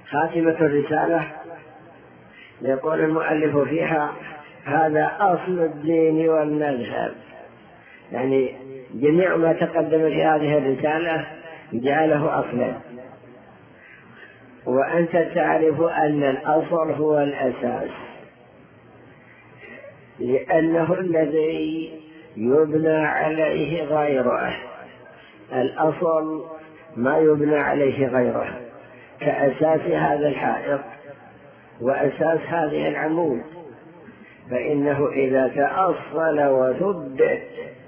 خاتمة الرسالة يقول المؤلف فيها: هذا أصل الدين والمذهب، يعني جميع ما تقدم في هذه الرسالة جعله أصلا، وأنت تعرف أن الأصل هو الأساس، لأنه الذي يبنى عليه غيره. الأصل ما يبنى عليه غيره، كأساس هذا الحائط وأساس هذه العمود، فإنه إذا تأصل وثبت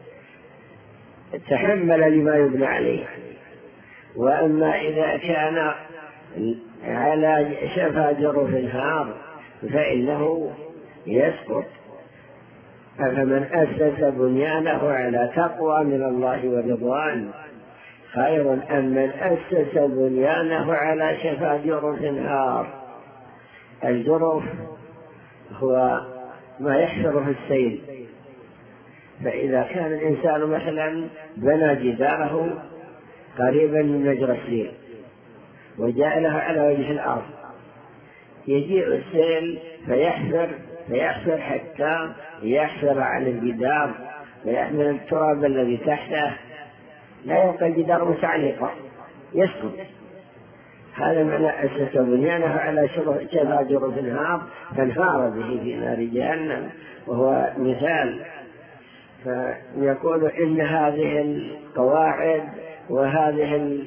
تحمل لما يبنى عليه. وأما إذا كان على شفا جرف النار فإنه يسقط. فمن أسس بنيانه على تقوى من الله ورضوان خير أم من أسس بنيانه على شفا جرف النار. الجرف هو ما يحفره السيل، فإذا كان الإنسان مثلا بنى جداره قريبا من مجرى السيل وجعله على وجه الأرض، يجيء السيل فيحفر حتى يحفر عن الجدار ويحمل التراب الذي تحته، لا يبقى الجدار متعلقا يسقط. هذا معنى أسس بنيانه على شفا جرف النار فانهار به في نار جهنم، وهو مثال. فيقول إن هذه القواعد وهذه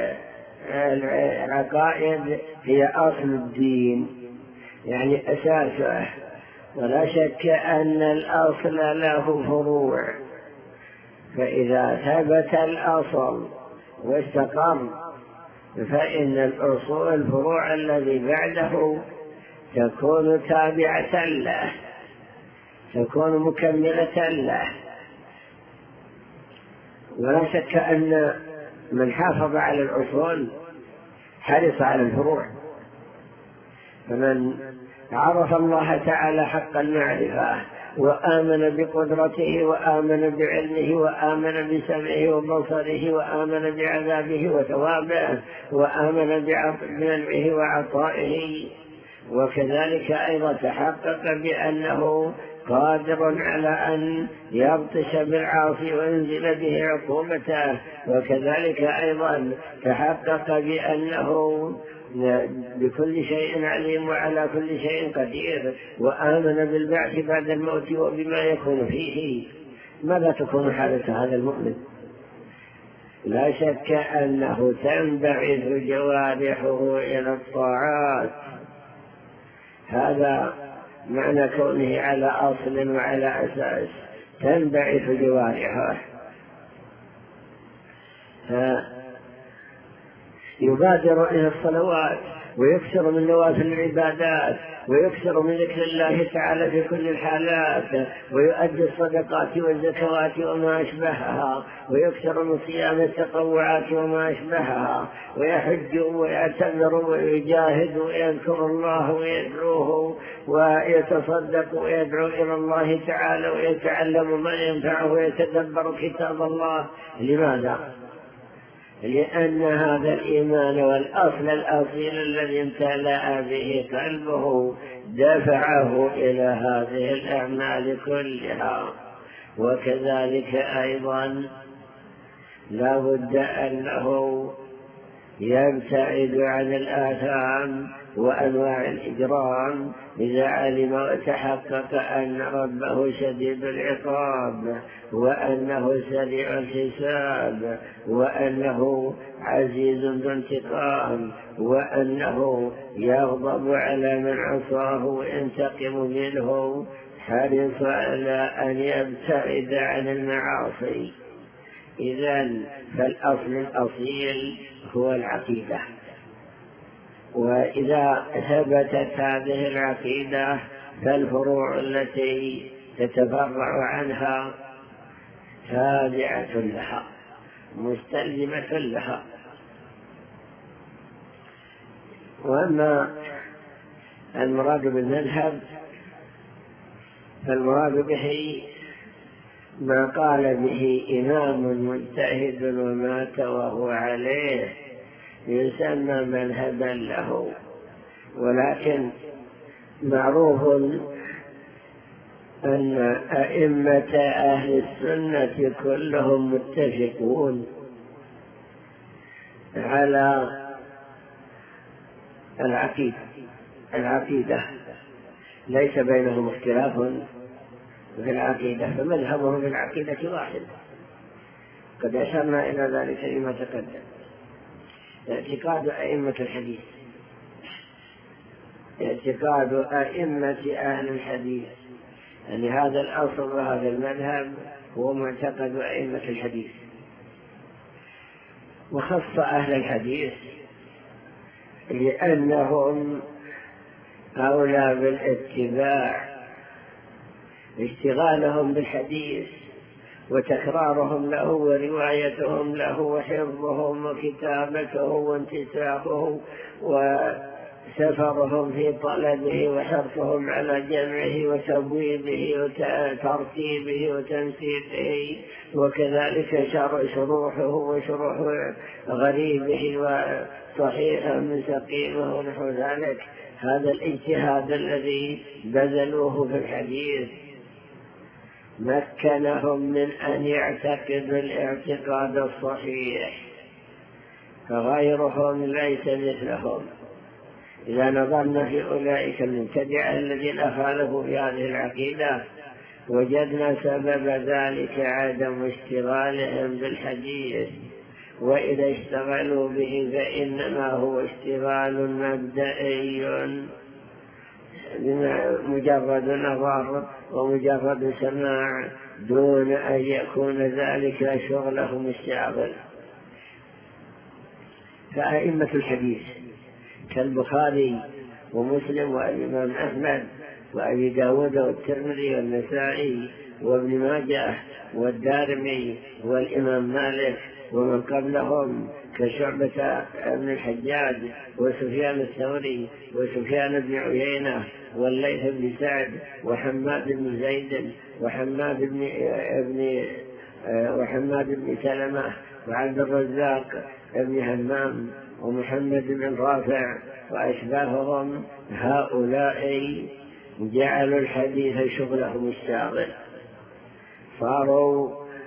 العقائد هي أصل الدين، يعني أساسه، ولا شك أن الأصل له فروع، فإذا ثبت الأصل واستقر فإن الأصول الفروع الذي بعده تكون تابعة له، تكون مكملة له. ولا شك أن من حافظ على الأصول حرص على الفروع. فمن عرف الله تعالى حق المعرفة وآمن بقدرته وآمن بعلمه وآمن بسمعه وبصره وآمن بعذابه وثوابه وآمن بمنعه وعطائه، وكذلك أيضا تحقق بأنه قادر على أن يبطش بالعاصي وينزل به عقوبته، وكذلك أيضا تحقق بأنه بكل شيء عليم وعلى كل شيء قدير، وآمن بالبعث بعد الموت وبما يكون فيه. ماذا تكون حالة هذا المؤمن؟ لا شك أنه تنبعث جوارحه إلى الطاعات. هذا معنى كونه على أصل وعلى أساس، تنبعث جوارحه، يبادر إلى الصلوات ويكثر من نوافل العبادات ويكثر من ذكر الله تعالى في كل الحالات، ويؤدي الصدقات والزكوات وما أشبهها، ويكثر من صيام التطوعات وما أشبهها، ويحج ويعتمر ويجاهد ويذكر الله ويدعوه ويتصدق ويدعو إلى الله تعالى ويتعلم ما ينفعه ويتدبر كتاب الله. لماذا؟ لأن هذا الإيمان والأصل الأصيل الذي امتلأ به قلبه دفعه إلى هذه الأعمال كلها. وكذلك أيضا لا بد أنه يبتعد عن الآثام وأنواع الإجرام إذا علم وتحقق أن ربه شديد العقاب، وأنه سريع الحساب، وأنه عزيز ذو انتقام، وأنه يغضب على من عصاه وينتقم منه، حرص على أن يبتعد عن المعاصي. إذن فالأصل الأصيل هو العقيدة، وإذا ثبتت هذه العقيدة فالفروع التي تتفرع عنها تابعة لها مستلزمة لها. وأما المراد بالمذهب فالمراد به ما قال به إمام مجتهد ومات وهو عليه، يسمى مذهبا له. ولكن معروف أن أئمة أهل السنة كلهم متفقون على العقيدة ليس بينهم اختلاف في العقيدة، فمذهبهم في العقيدة واحد. قد أشرنا إلى ذلك فيما تقدم. اعتقاد أئمة الحديث، اعتقاد أئمة أهل الحديث، يعني هذا الأصل وهذا المذهب هو معتقد أئمة الحديث. وخص أهل الحديث لأنهم أولى بالاتباع، اشتغالهم بالحديث وتكرارهم له وروايتهم له وحفظهم وكتابته وانتساخه وسفرهم في طلبه وحرصهم على جمعه وتبويبه وترتيبه وتنسيقه، وكذلك شروحه وشروح غريبه وصحيحه من سقيمه ونحو ذلك. هذا الاجتهاد الذي بذلوه في الحديث مكنهم من أن يعتقدوا الاعتقاد الصحيح، فغيرهم ليس مثلهم. إذا نظرنا في أولئك المبتدعة الذين خالفوا في هذه العقيدة وجدنا سبب ذلك عدم اشتغالهم بالحديث، وإذا اشتغلوا به فإنما هو اشتغال مبدئي مجرد نظر ومجرد سماع دون أن يكون ذلك شغلهم الشاغل. فأئمة الحديث كالبخاري ومسلم والإمام أحمد وأبي داود والترمذي والنسائي وابن ماجه والدارمي والإمام مالك ومن قبلهم كشعبة بن الحجاج وسفيان الثوري وسفيان بن عيينة والليث بن سعد وحماد بن زيد وحماد بن سلمة وعبد الرزاق بن همام ومحمد بن رافع وأشباههم، هؤلاء جعلوا الحديث شغلهم الشاغل، صاروا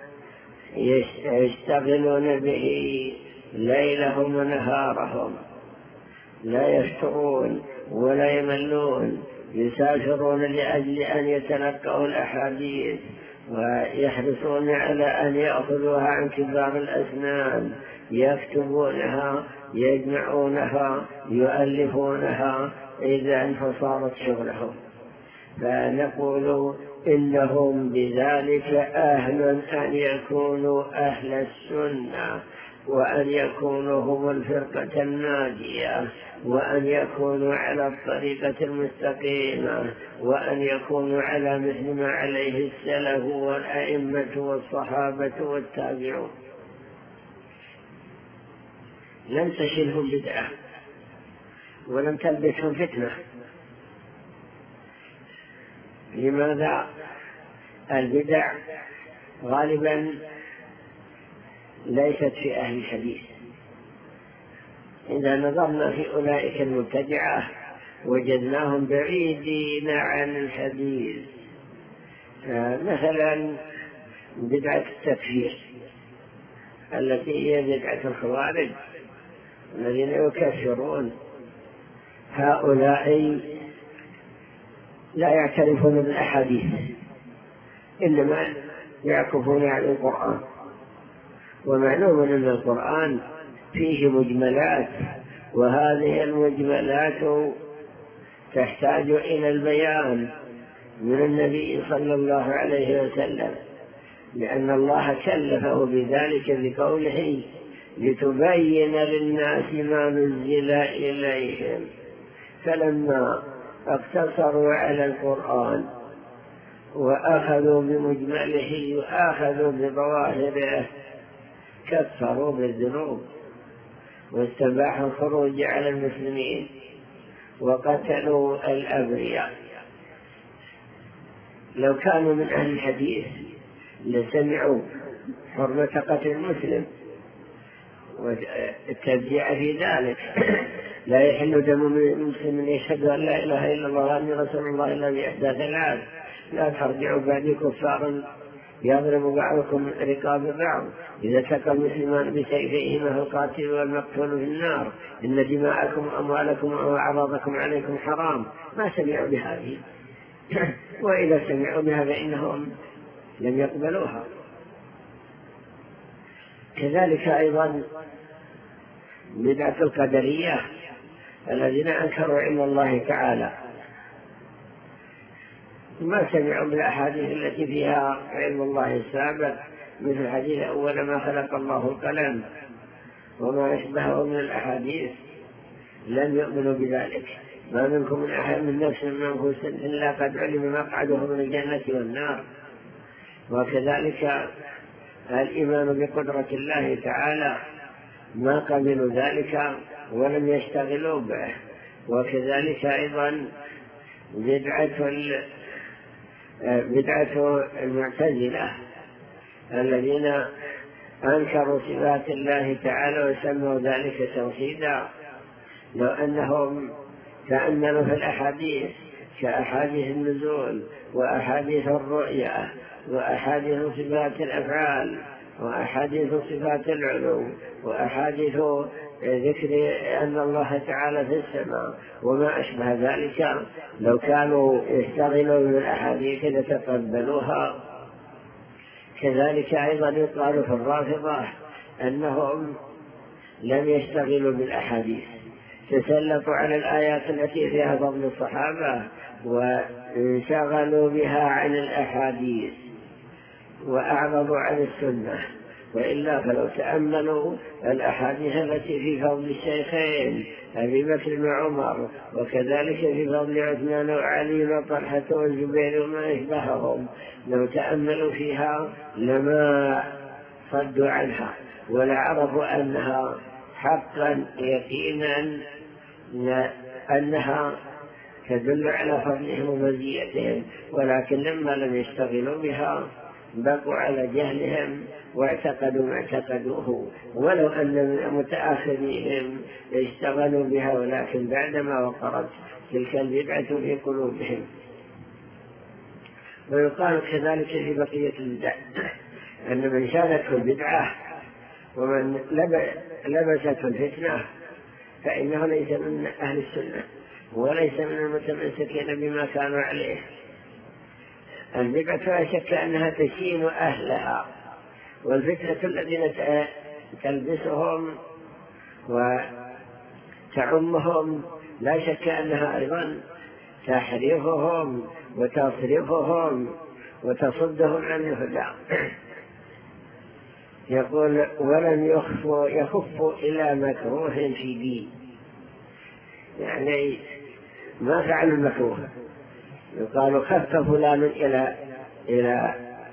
يشتغلون به ليلهم ونهارهم، لا يفترون ولا يملون، يسافرون لأجل أن يتلقوا الأحاديث ويحرصون على أن يأخذوها عن كبار الأسنان، يكتبونها يجمعونها يؤلفونها، إذا فصارت شغلهم. فنقول إنهم بذلك أهل أن يكونوا أهل السنة، وأن يكونوا هم الفرقة الناجية، وأن يكونوا على الطريقة المستقيمة، وأن يكونوا على مثل ما عليه السلف والأئمة والصحابة والتابعون. لم تشلهم بدعة ولم تلبسهم فتنة. لماذا؟ البدع غالبا ليست في أهل الحديث. إذا نظرنا في أولئك المبتدعة وجدناهم بعيدين عن الحديث. مثلا بدعة التكفير التي هي بدعة الخوارج الذين يكفرون، هؤلاء لا يعترفون بالأحاديث، إنما يعكفون على القرآن. ومعلوم أن القرآن فيه مجملات، وهذه المجملات تحتاج إلى البيان من النبي صلى الله عليه وسلم، لأن الله كلفه بذلك بقوله لتبين للناس ما نزل إليهم. فلما اقتصروا على القرآن وأخذوا بمجمله وأخذوا بظواهره كفروا بالذنوب واستباحوا الخروج على المسلمين وقتلوا الأبرياء. لو كانوا من أهل الحديث لسمعوا حرمة قتل المسلم والتبديع في ذلك. لا يحل دم مسلم يشهد أن لا إله إلا الله وأني رسول الله إلا بإحدى ثلاث: لا ترجعوا بعدي كفارا يضرب بعضكم رقاب بعض، إذا التقى المسلمان بسيفيهما القاتل والمقتول في النار، إن دماءكم وأموالكم وأعراضكم عليكم حرام. ما سمعوا بهذه، وإذا سمعوا بها فإنهم لم يقبلوها. كذلك أيضا بدعة القدرية الذين أنكروا علم الله تعالى، ما سمعوا بالأحاديث التي فيها علم الله السابق، مثل حديث أول ما خلق الله القلم وما يشبهه من الأحاديث، لم يؤمنوا بذلك. ما منكم من أحد من نفس منفوس إلا قد علم مقعده من الجنة والنار. وكذلك الإيمان بقدرة الله تعالى، ما قبلوا ذلك ولم يشتغلوا به. وكذلك أيضا بدعة المعتزلة الذين أنكروا صفات الله تعالى وسموا ذلك توحيدا، لو أنهم تأملوا في الأحاديث كأحاديث النزول وأحاديث الرؤيا وأحاديث صفات الأفعال وأحاديث صفات العلو وأحاديث ذكر أن الله تعالى في السماء وما أشبه ذلك، لو كانوا يشتغلوا بالأحاديث لتقبلوها. كذلك أيضا يقال في الرافضة أنهم لم يشتغلوا بالأحاديث، تسلطوا على الآيات التي فيها فضل الصحابة وانشغلوا بها عن الأحاديث وأعرضوا عن السنة. وإلا فلو تأملوا الأحاديث التي في فضل الشيخين أبي بكر وعمر، وكذلك في فضل عثمان وعلي وطلحة والزبير وما يشبههم، لو تأملوا فيها لما صدوا عنها ولعرفوا أنها حقا يقينا أنها تدل على فضلهم ومزيتهم، ولكن لما لم يشتغلوا بها بقوا على جهلهم واعتقدوا ما اعتقدوه، ولو أن من متآخرين اشتغلوا بها، ولكن بعدما وقرت تلك البدعة في قلوبهم. ويقال كذلك في بقية البدع أن من شاركه البدعة ومن لبسته الفتنة فإنه ليس من أهل السنة وليس من المتمسكين بما كانوا عليه. البدعة لا شك أنها تشين أهلها، والفتنة الذين تلبسهم وتعمهم لا شك أنها أيضا تحريفهم وتصرفهم وتصدهم عن الهدى. يقول ولم يخفوا إلى مكروه في دين، يعني ما فعلوا المكروه. يقال خف فلان إلى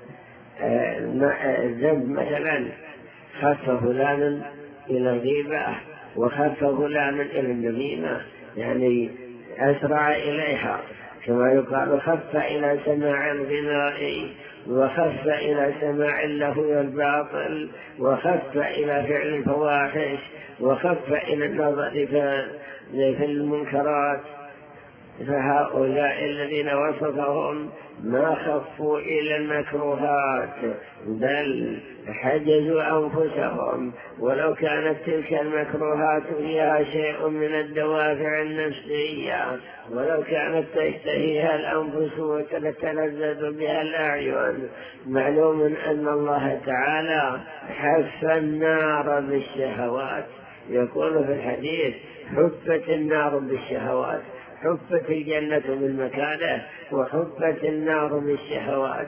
الذنب، مثلا خف فلان إلى الغيبة وخف فلان إلى النميمة، يعني أسرع إليها. كما يقال خف إلى سماع الغناء وخف إلى سماع اللهو والباطل وخف إلى فعل الفواحش وخف إلى النظر في المنكرات. فهؤلاء الذين وصفهم ما خفوا إلى المكروهات بل حجزوا أنفسهم، ولو كانت تلك المكروهات فيها شيء من الدوافع النفسية، ولو كانت تشتهيها الأنفس وتتلذذ بها الأعين. معلوم أن الله تعالى حف النار بالشهوات، يقول في الحديث حفت النار بالشهوات، حفت الجنة بالمكاره وحفت النار بالشهوات.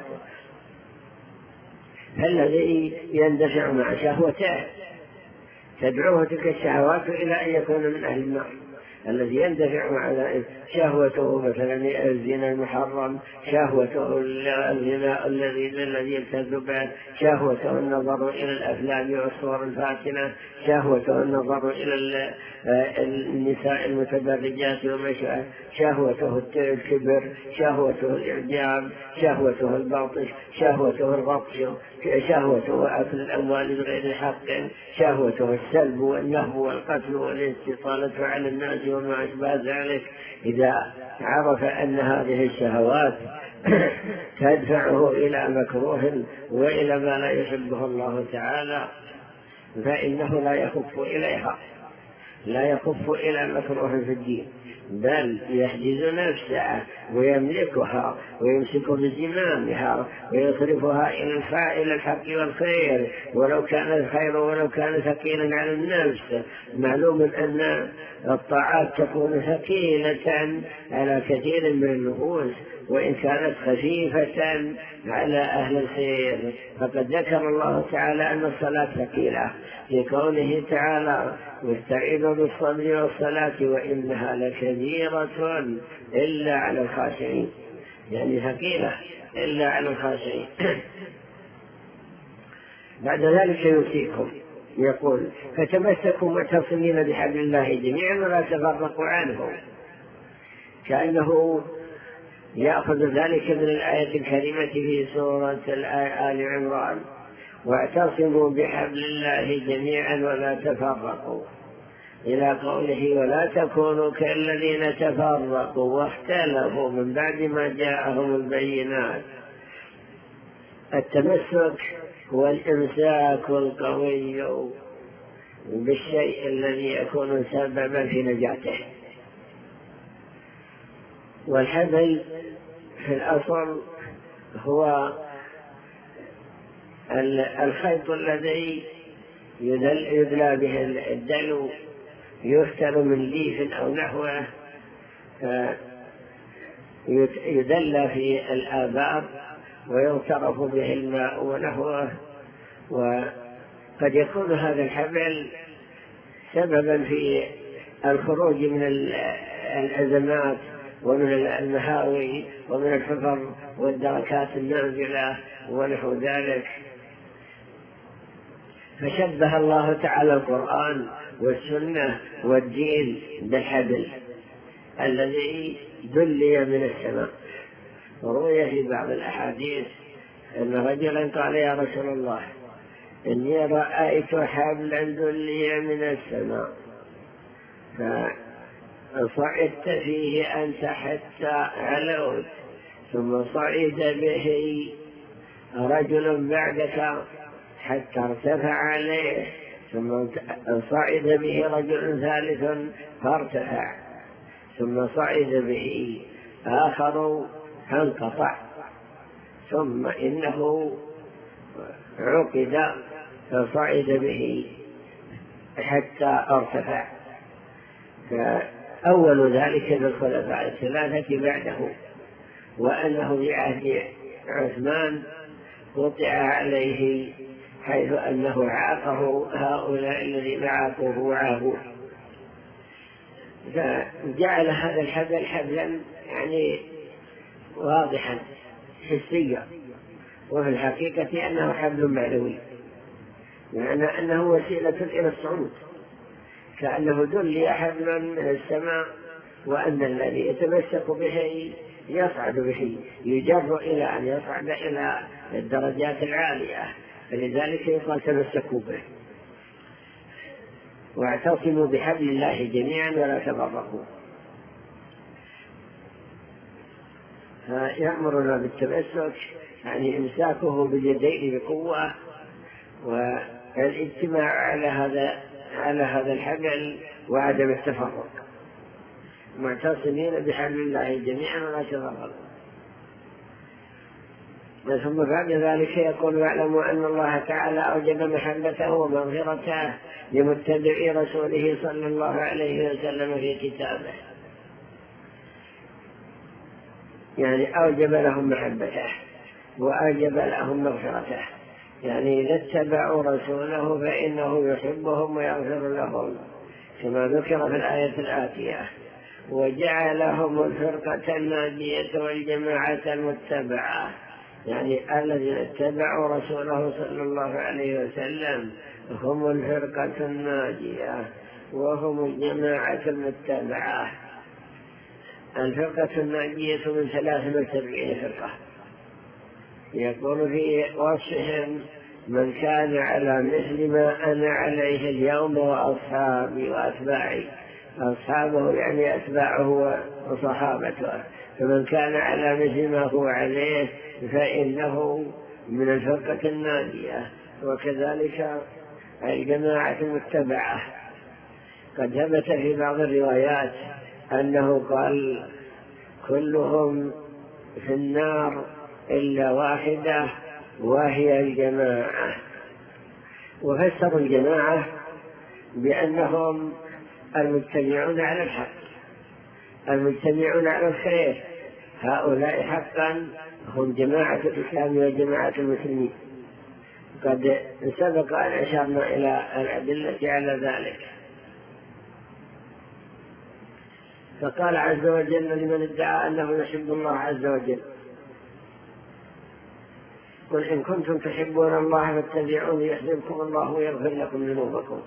فالذي يندفع مع شهوته تدعوه تلك الشهوات إلى أن يكون من أهل النار. الذي يندفع على شهوته، مثلا الزنا المحرم، شهوته الغناء الذي يلتذ به، شهوته النظر إلى الأفلام والصور الفاتنة، شهوته النظر إلى النساء المتبرجات ومشاء، شهوته الكبر، شهوته الإعجاب، شهوته البطش، شهوته الرقص، شهوته أكل الأموال بغير حق، شهوته السلب والنهب والقتل والاستطالة على الناس وما أشبه ذلك. إذا عرف أن هذه الشهوات تدفعه إلى مكروه وإلى ما لا يحبه الله تعالى فإنه لا يخف إليها، لا يخف إلى مكروه في الدين، بل يحجز نفسه ويملكها ويمسك بزمامها ويصرفها إلى الحق والخير، ولو كان الخير ولو كان ثقيلا على النفس. معلوم أن الطاعات تكون ثقيلة على كثير من النفوس وإن كانت خفيفة على أهل الخير. فقد ذكر الله تعالى أن الصلاة ثقيلة في قوله تعالى: واستعينوا بالصبر والصلاة وإنها لكبيرة إلا على الخاشعين، يعني ثقيلة إلا على الخاشعين. بعد ذلك يوصيكم يقول: فتمسكوا معتصمين بحبل الله جميعا ولا تفرقوا عنه، كأنه يأخذ ذلك من الآية الكريمة في سورة آل عمران: واعتصموا بحبل الله جميعا ولا تفرقوا، إلى قوله: ولا تكونوا كالذين تفرقوا واختلفوا من بعد ما جاءهم البينات. التمسك هو الإمساك القوي بالشيء الذي يكون سببا في نجاته، والحبل في الأصل هو الخيط الذي يدلى به الدلو، يفتر من ليف أو نحوه يدلى في الآبار ويغترف به الماء ونحوه. وقد يكون هذا الحبل سببا في الخروج من الأزمات ومن المهاوي ومن الحفر والدركات النازلة ونحو ذلك. فشبه الله تعالى القرآن والسنة والدين بالحبل الذي دلي من السماء. وروي في بعض الأحاديث أن رجلا قال: يا رسول الله، إني رأيت حبلا دلي من السماء فصعدت فيه أنت حتى علوت، ثم صعد به رجل بعدك حتى ارتفع عليه، ثم صعد به رجل ثالث فارتفع، ثم صعد به آخر فانقطع، ثم إنه عقد فصعد به حتى ارتفع. فأول ذلك بالخلفاء الثلاثة بعده، وأنه في عهد عثمان قطع عليه، حيث أنه عاقه هؤلاء الذين عاقوه وعاهوه. فجعل هذا الحبل حبلا يعني واضحا حسيا، وفي الحقيقة أنه حبل معنوي، معنى أنه وسيلة إلى الصعود، كأنه دلي حبلا من السماء، وأن الذي يتمسك به يصعد به، يجر إلى أن يصعد إلى الدرجات العالية، فلذلك يقال تمسكوا به. واعتصموا بحبل الله جميعا ولا تفرقوا. فيأمرنا بالتمسك، يعني إمساكه باليدين بقوة، والاجتماع على هذا الحبل وعدم التفرق. معتصمين بحبل الله جميعا ولا تفرقوا. ثم بعد ذلك يقول: واعلموا أن الله تعالى أوجب محبته ومغفرته لمتبعي رسوله صلى الله عليه وسلم في كتابه، يعني أوجب لهم محبته وأوجب لهم مغفرته، يعني إذا اتبعوا رسوله فإنه يحبهم ويغفر لهم، كما ذكر في الآية الآتية: وجعلهم الفرقة الناجية والجماعة المتبعة، يعني الذين اتبعوا رسوله صلى الله عليه وسلم هم الفرقة الناجية وهم الجماعة المتبعة. الفرقة الناجية من 73 فرقة، يقول في وصفهم: من كان على مثل ما أنا عليه اليوم وأصحابي وأتباعي. أصحابه يعني أتباعه وصحابته، فمن كان على مثل ما هو عليه فإنه من الفرقة الناجية. وكذلك الجماعة المتبعة، قد ثبت في بعض الروايات أنه قال: كلهم في النار إلا واحدة وهي الجماعة. وفسروا الجماعة بأنهم المجتمعون على الحق، المجتمعون على الخير، هؤلاء حقا هم جماعة الإسلام وجماعة المسلمين. قد سبق أن أشرنا إلى الأدلة على ذلك. فقال عز وجل لمن ادعى أنه يحب الله عز وجل: قل إن كنتم تحبون الله فاتبعوني يحببكم الله ويغفر لكم ذنوبكم.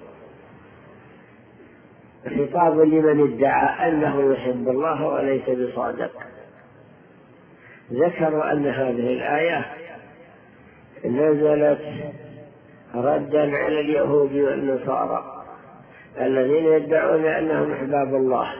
خطاب لمن ادعى أنه يحب الله وليس بصادق. ذكروا أن هذه الآية نزلت ردا على اليهود والنصارى الذين يدعون أنهم أحباب الله.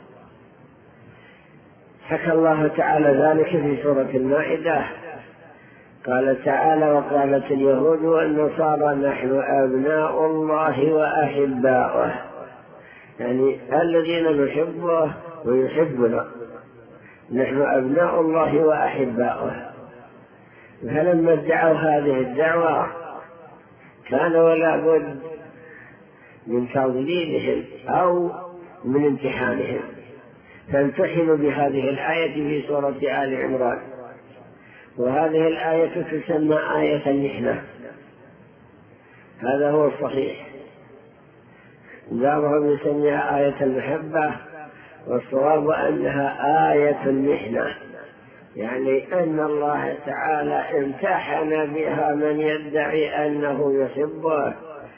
حكى الله تعالى ذلك في سورة المائدة، قال تعالى: وقالت اليهود والنصارى نحن أبناء الله وأحباؤه، يعني الذين نحبه ويحبنا، نحن أبناء الله وأحباؤه. فلما ادعوا هذه الدعوة كان ولا بد من تضليلهم أو من امتحانهم، فامتحنوا بهذه الآية في سورة آل عمران. وهذه الآية تسمى آية المحنة، هذا هو الصحيح. بعضهم يسميها آية المحبة، والصواب أنها آية المحنة، يعني أن الله تعالى امتحن بها من يدعي أنه يحبه،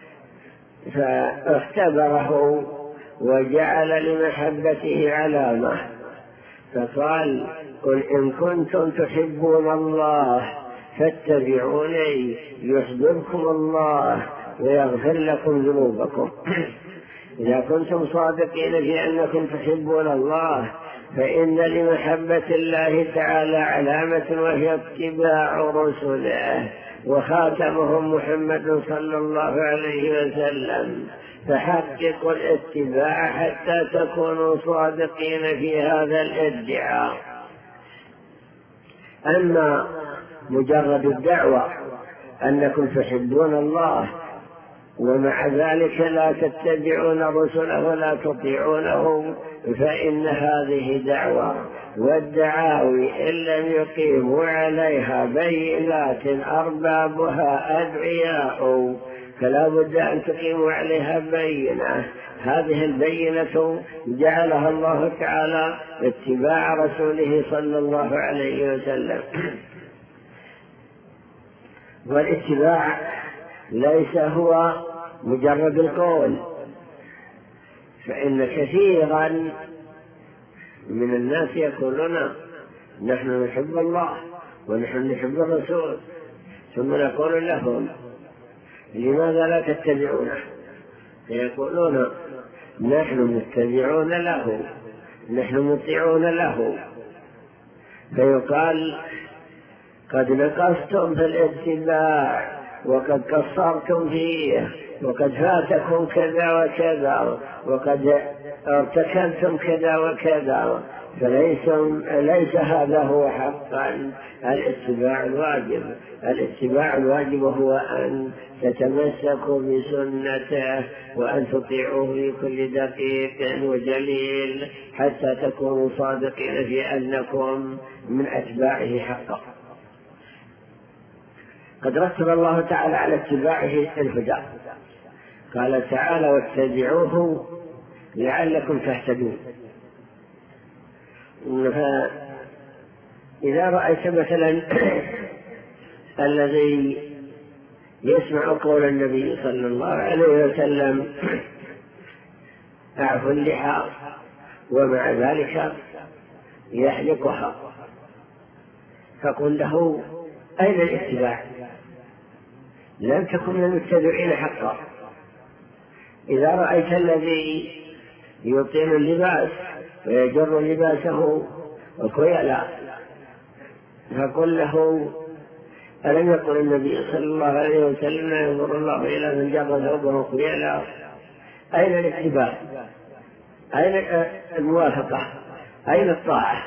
فاختبره وجعل لمحبته علامة، فقال: قل إن كنتم تحبون الله فاتبعوني يحببكم الله ويغفر لكم ذنوبكم. إذا كنتم صادقين في أنكم تحبون الله فإن لمحبة الله تعالى علامة، وهي اتباع رسله، وخاتمهم محمد صلى الله عليه وسلم، فحققوا الاتباع حتى تكونوا صادقين في هذا الادعاء. أما مجرد الدعوة أنكم تحبون الله ومع ذلك لا تتبعون رسله ولا تطيعونه فإن هذه دعوة، والدعاوي إن لم يقيموا عليها بينات أربابها أدعياء فلا بد أن تقيموا عليها بينة. هذه البينة جعلها الله تعالى اتباع رسوله صلى الله عليه وسلم. والاتباع ليس هو مجرد القول، فإن كثيرا من الناس يقولون نحن نحب الله ونحن نحب الرسول، ثم نقول لهم لماذا لا تتبعونه؟ فيقولون نحن متبعون له، نحن مطيعون له، فيقال قد نقصتم في الاتباع وقد قصرتم فيه، وقد فاتكم كذا وكذا، وقد ارتكبتم كذا وكذا، فليس هذا هو حقا الاتباع الواجب. الاتباع الواجب هو أن تتمسكوا بسنته وأن تطيعوه في كل دقيق وجليل حتى تكونوا صادقين في أنكم من أتباعه حقا. قد رتب الله تعالى على اتباعه الهدى، قال تعالى واتبعوه لعلكم تهتدون. فإذا رأيت مثلا الذي يسمع قول النبي صلى الله عليه وسلم أعفوا اللحى ومع ذلك يحلقها، فقل له أين الاتباع؟ لم تكن من المتبعين حقا. إذا رأيت الذي يطيل اللباس ويجر لباسه وكيلا فقل له ألم يقل النبي صلى الله عليه وسلم ينظر الله إلى من جر ثوبه كيلا؟ أين الاتباع؟ أين الموافقة؟ أين الطاعة؟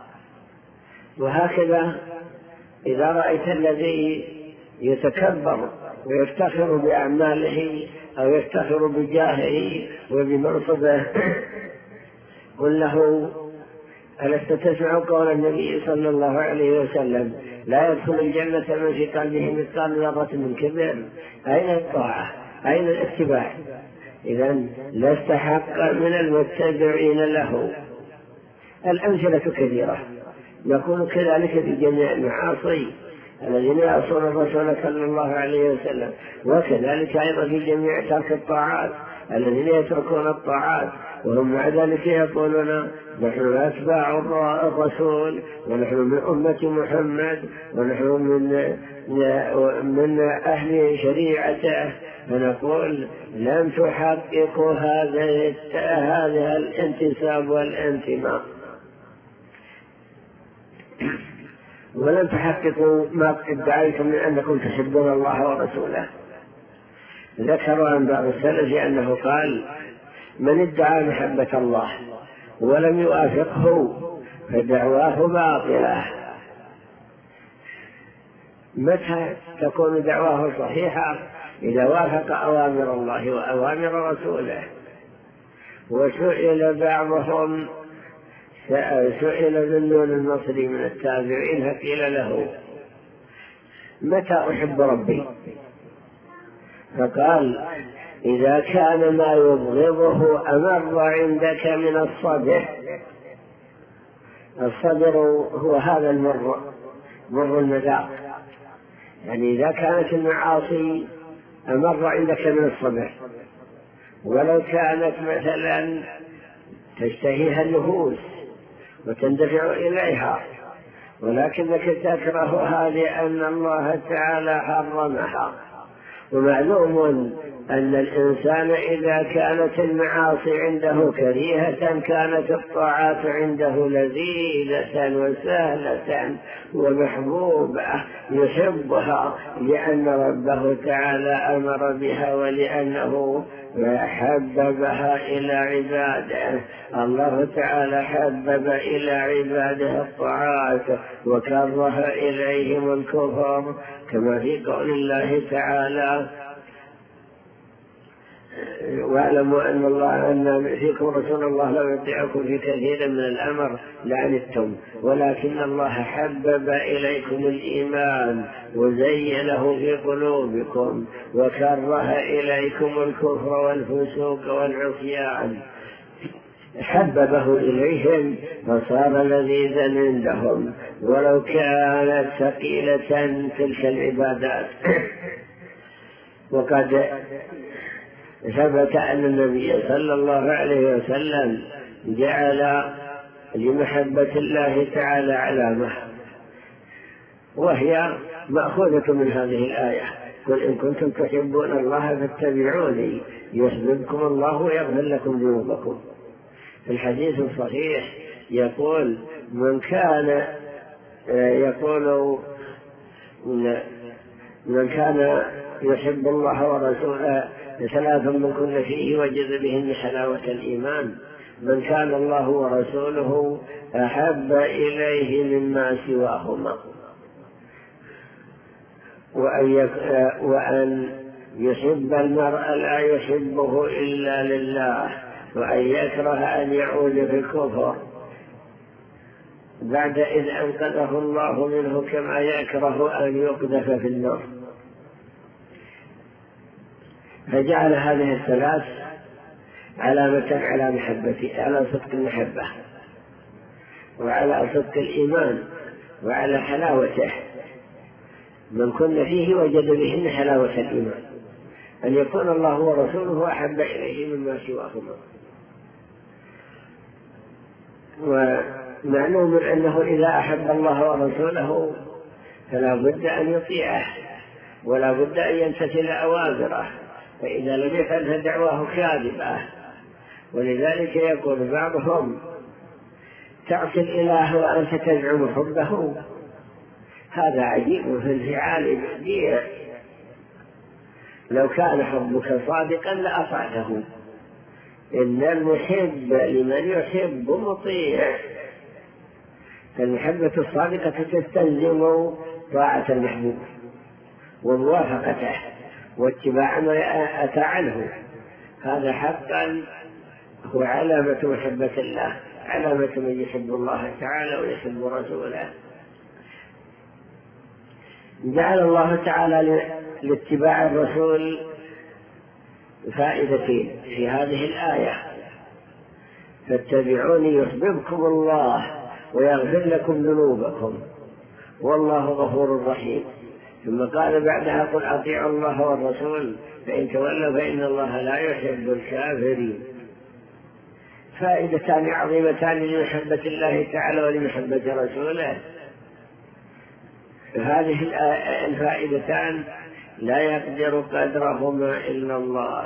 وهكذا إذا رأيت الذي يتكبر ويفتخر بأعماله أو يفتخر بجاهه وبمنصبه قل له ألست تسمع قول النبي صلى الله عليه وسلم لا يدخل الجنة من في قلبه مثقال ذرة من كبر؟ أين الطاعة؟ أين الاتباع؟ إذن لست حقا من المتبعين له. الأمثلة كثيرة، يكون كذلك في جميع المعاصي الذين يعصون الرسول صلى الله عليه وسلم، وكذلك أيضا في جميع ترك الطاعات الذين يتركون الطاعات وهم مع ذلك يقولون نحن أتباع الرسول ونحن من أمة محمد ونحن من أهل شريعته، فنقول لم تحققوا هذا الانتساب والانتماء، ولم تحققوا ما ادعيتم من أنكم تحبون الله ورسوله. ذكروا عن بعض السلف أنه قال من ادعى محبة الله ولم يوافقه فدعواه باطلة. متى تكون دعواه صحيحة؟ إذا وافق أوامر الله وأوامر رسوله. وسئل بعضهم، سئل ذنون المصري من التابعين فقيل له متى أحب ربي؟ فقال إذا كان ما يبغضه أمر عندك من الصبر. الصبر هو هذا المر، مر المذاق، يعني إذا كانت المعاصي أمر عندك من الصبر، ولو كانت مثلا تشتهيها النفوس وتندفع إليها ولكنك تكرهها لأن الله تعالى حرمها. ومعلوم أن الإنسان إذا كانت المعاصي عنده كريهة كانت الطاعات عنده لذيذة وسهلة ومحبوبة يحبها، لأن ربه تعالى أمر بها ولأنه حببها إلى عباده. الله تعالى حبب إلى عباده الطاعات وكره إليهم الكفر، كما في قول الله تعالى واعلموا أن فيكم رسول الله لو يطيعكم في كثير من الأمر لعنتم ولكن الله حبب إليكم الإيمان وزينه في قلوبكم وكره إليكم الكفر والفسوق والعصيان. حببه إليهم فصار لذيذا عندهم ولو كانت ثقيلة تلك العبادات. وقد ثبت أن النبي صلى الله عليه وسلم جعل لمحبة الله تعالى علامة، وهي مأخوذة من هذه الآية قل إن كنتم تحبون الله فاتبعوني يحببكم الله ويغفر لكم ذنوبكم. في الحديث الصحيح يقول من كان يحب الله ورسوله ثلاث من كن فيه وجد بهن حلاوة الإيمان: من كان الله ورسوله أحب إليه مما سواهما، وأن يحب المرء لا يحبه إلا لله، وأن يكره أن يعود في الكفر بعد إذ أنقذه الله منه، كما يكره أن يقذف في النار. فجعل هذه الثلاث علامة على محبته، على صدق المحبة وعلى صدق الإيمان وعلى حلاوته. من كن فيه وجد بهن حلاوة الإيمان، أن يكون الله ورسوله أحب إليه مما سواهما. ومعلوم أنه إذا أحب الله ورسوله فلا بد أن يطيعه ولا بد أن يمتثل أوامره، فإذا لم يفعل فدعواه كاذبة. ولذلك يقول بعضهم: تعصي الإله وأنت تزعم حبه. هذا عجيب في انفعال بديع. لو كان حبك صادقا لأطعته. إن المحب لمن يحب مطيع. فالمحبة الصادقة تستلزم طاعة المحبوب وموافقته واتباع ما أتى عنه. هذا حقا هو علامة محبة الله، علامة من يحب الله تعالى ويحب رسوله. جعل الله تعالى لاتباع الرسول فائدتين في هذه الآية: فاتبعوني يحببكم الله ويغفر لكم ذنوبكم والله غفور رحيم. ثم قال بعدها: قل أطيعوا الله والرسول فإن تولوا فإن الله لا يحب الكافرين. فائدتان عظيمتان لمحبة الله تعالى ولمحبة رسوله. هذه الفائدتان لا يقدر قدرهما إلا الله.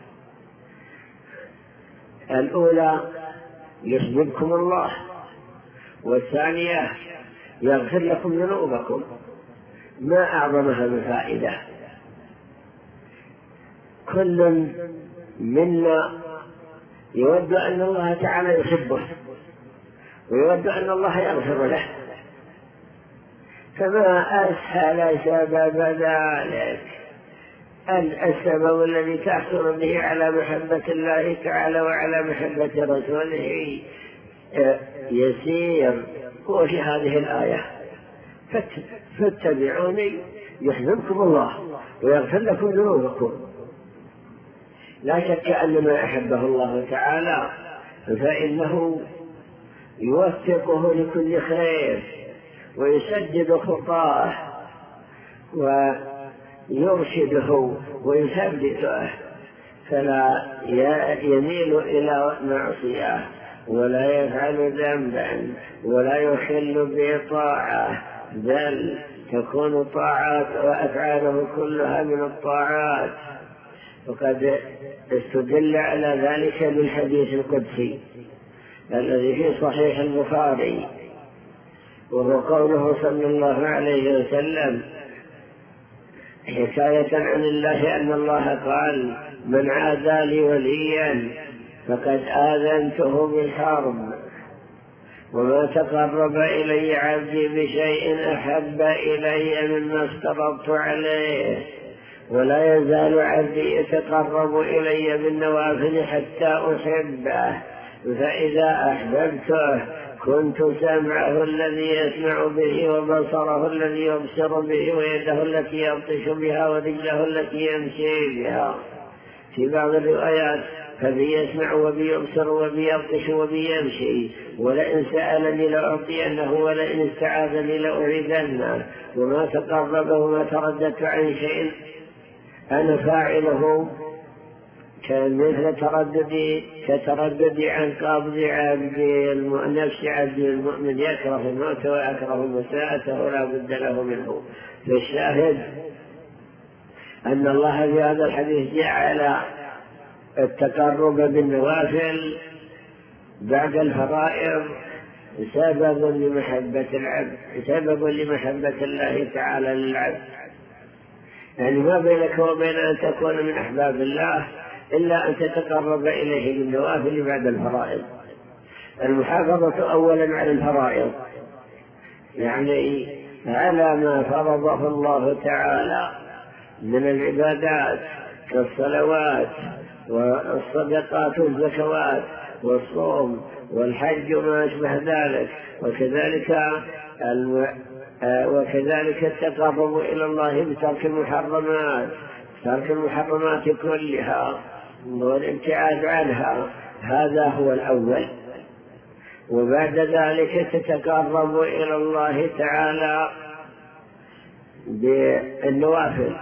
الأولى يحببكم الله، والثانية يغفر لكم ذنوبكم. ما أعظمها من فائدة. كل منا يود أن الله تعالى يحبه ويود أن الله يغفر له، فما أسهل سبب ذلك. السبب الذي تحصل به على محبة الله تعالى وعلى محبة رسوله يسير، هو في هذه الآية: فاتبعوني يحببكم الله ويغفر لكم ذنوبكم. لا شك أن ما أحبه الله تعالى فإنه يوفقه لكل خير ويسدد خطاه ويرشده ويثبته، فلا يميل إلى معصية ولا يفعل ذنبا ولا يخل بطاعة، بل تكون طاعات وأفعاله كلها من الطاعات. وقد استدل على ذلك بالحديث القدسي الذي في صحيح البخاري، وهو قوله صلى الله عليه وسلم حكاية عن الله أن الله قال: من عادى لي وليا فقد آذنته بالحرب، وما تقرب إلي عبدي بشيء أحب إلي مما افترضت عليه، ولا يزال عبدي يتقرب إلي بالنوافل حتى أحبه، فإذا أحببته كنت سمعه الذي يسمع به وبصره الذي يبصر به ويده التي يبطش بها ورجله التي يمشي بها. في بعض الروايات: فبي يسمع وبي يبصر وبي يبطش وبي يمشي، ولئن سألني لأعطينه ولئن استعاذني لأعيذنه، وما تقرب وما ترددت عن شيء أنا فاعله كان مثل كترددي عن قبض نفس عبد المؤمن، يكره الموت ويكره مساءته ولا بد له منه. فالشاهد أن الله في هذا الحديث جعل التقرب بالنوافل بعد الفرائض سببا لمحبة العبد، سببا لمحبة الله تعالى للعبد. يعني ما بينك وبين أن تكون من أحباب الله إلا أن تتقرب إليه بالنوافل بعد الفرائض. المحافظة أولا على الفرائض، يعني على ما فرضه الله تعالى من العبادات كالصلوات والصدقات والزكوات والصوم والحج وما أشبه ذلك، وكذلك التقرب إلى الله بترك المحرمات، ترك المحرمات كلها، والابتعاد عنها، هذا هو الأول. وبعد ذلك تتقرب إلى الله تعالى بالنوافل،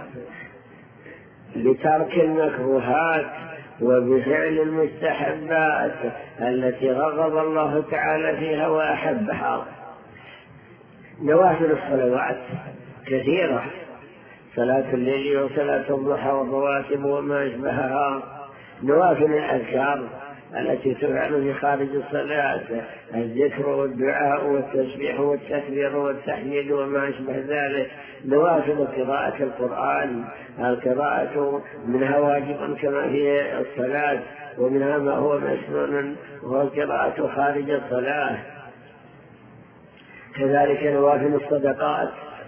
بترك المكروهات وبفعل المستحبات التي رغب الله تعالى فيها وأحبها. نوافل الصلوات كثيرة، صلاة الليل وصلاة الضحى والرواتب وما أشبهها. نوافل الأذكار التي تفعل في خارج الصلاة، الذكر والدعاء والتسبيح والتكبير والتحميد وما أشبه ذلك. نوافل قراءة القرآن، القراءة منها واجب كما في الصلاة، ومنها ما هو مسنون وهو القراءة خارج الصلاة. كذلك نوافل الصدقات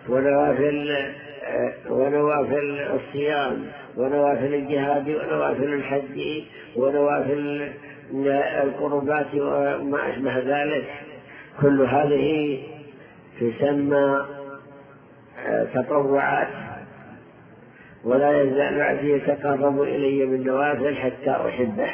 ونوافل الصيام ونوافل الجهاد ونوافل الحج ونوافل القربات وما أشبه ذلك. كل هذه تسمى تطوعات، ولا يزال عبدي يتقرب إلي بالنوافل حتى أحبه.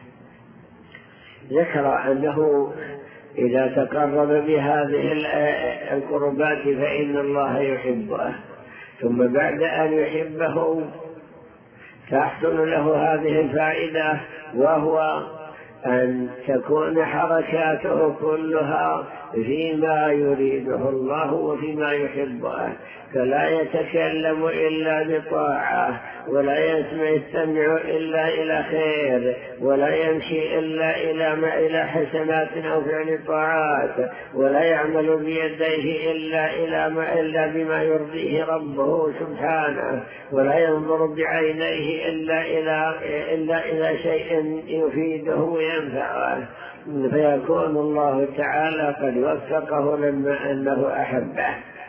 ذكر أنه إذا تقرب بهذه القربات فإن الله يحبه، ثم بعد أن يحبه تحصل له هذه الفائدة، وهو أن تكون حركاته كلها فيما يريده الله وفيما يحبه، فلا يتكلم إلا بطاعة، ولا يستمع إلا إلى خير، ولا يمشي إلا إلى حسنات أو فعل طاعات، ولا يعمل بيديه إلا بما يرضيه ربه سبحانه، ولا ينظر بعينيه إلا إلى شيء يفيده وينفعه، فيكون الله تعالى قد وفقه لما أنه أحبه.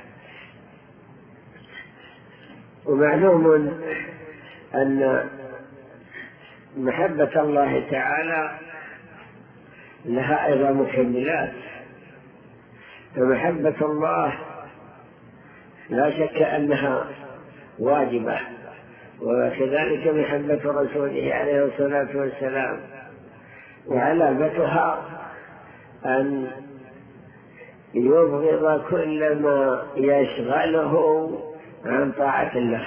ومعلوم أن محبة الله تعالى لها أيضا مكملات، فمحبة الله لا شك أنها واجبة، وكذلك محبة رسوله عليه الصلاة والسلام، وعلامتها أن يبغض كل ما يشغله عن طاعة الله.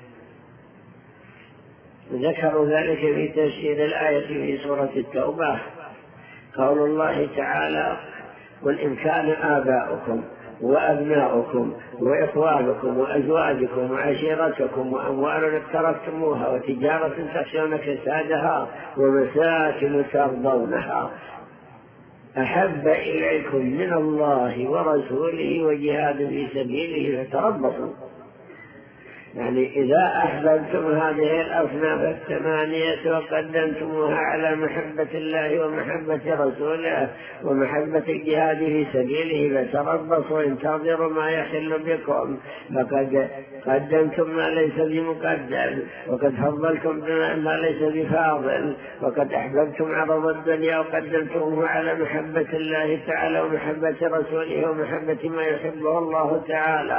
ذكروا ذلك في تفسير الآية في سورة التوبة، قول الله تعالى: قل إن كان آباؤكم وأبناؤكم وإخوانكم وأزواجكم وعشيرتكم وأموال اقترفتموها وتجارة تخشون كسادها ومساكن ترضونها أحب إليكم من الله ورسوله وجهاد في سبيله فتربصوا. يعني إذا أحببتم هذه الأصناف الثمانية وقدمتموها على محبة الله ومحبة رسوله ومحبة الجهاد في سبيله فتربصوا انتظروا ما يحل بكم، فقد قدمتم ما ليس بمقدم، وقد فضلتم ما ليس بفاضل، وقد أحببتم عرض الدنيا وقدمتموه على محبة الله تعالى ومحبة رسوله ومحبة ما يحبه الله تعالى.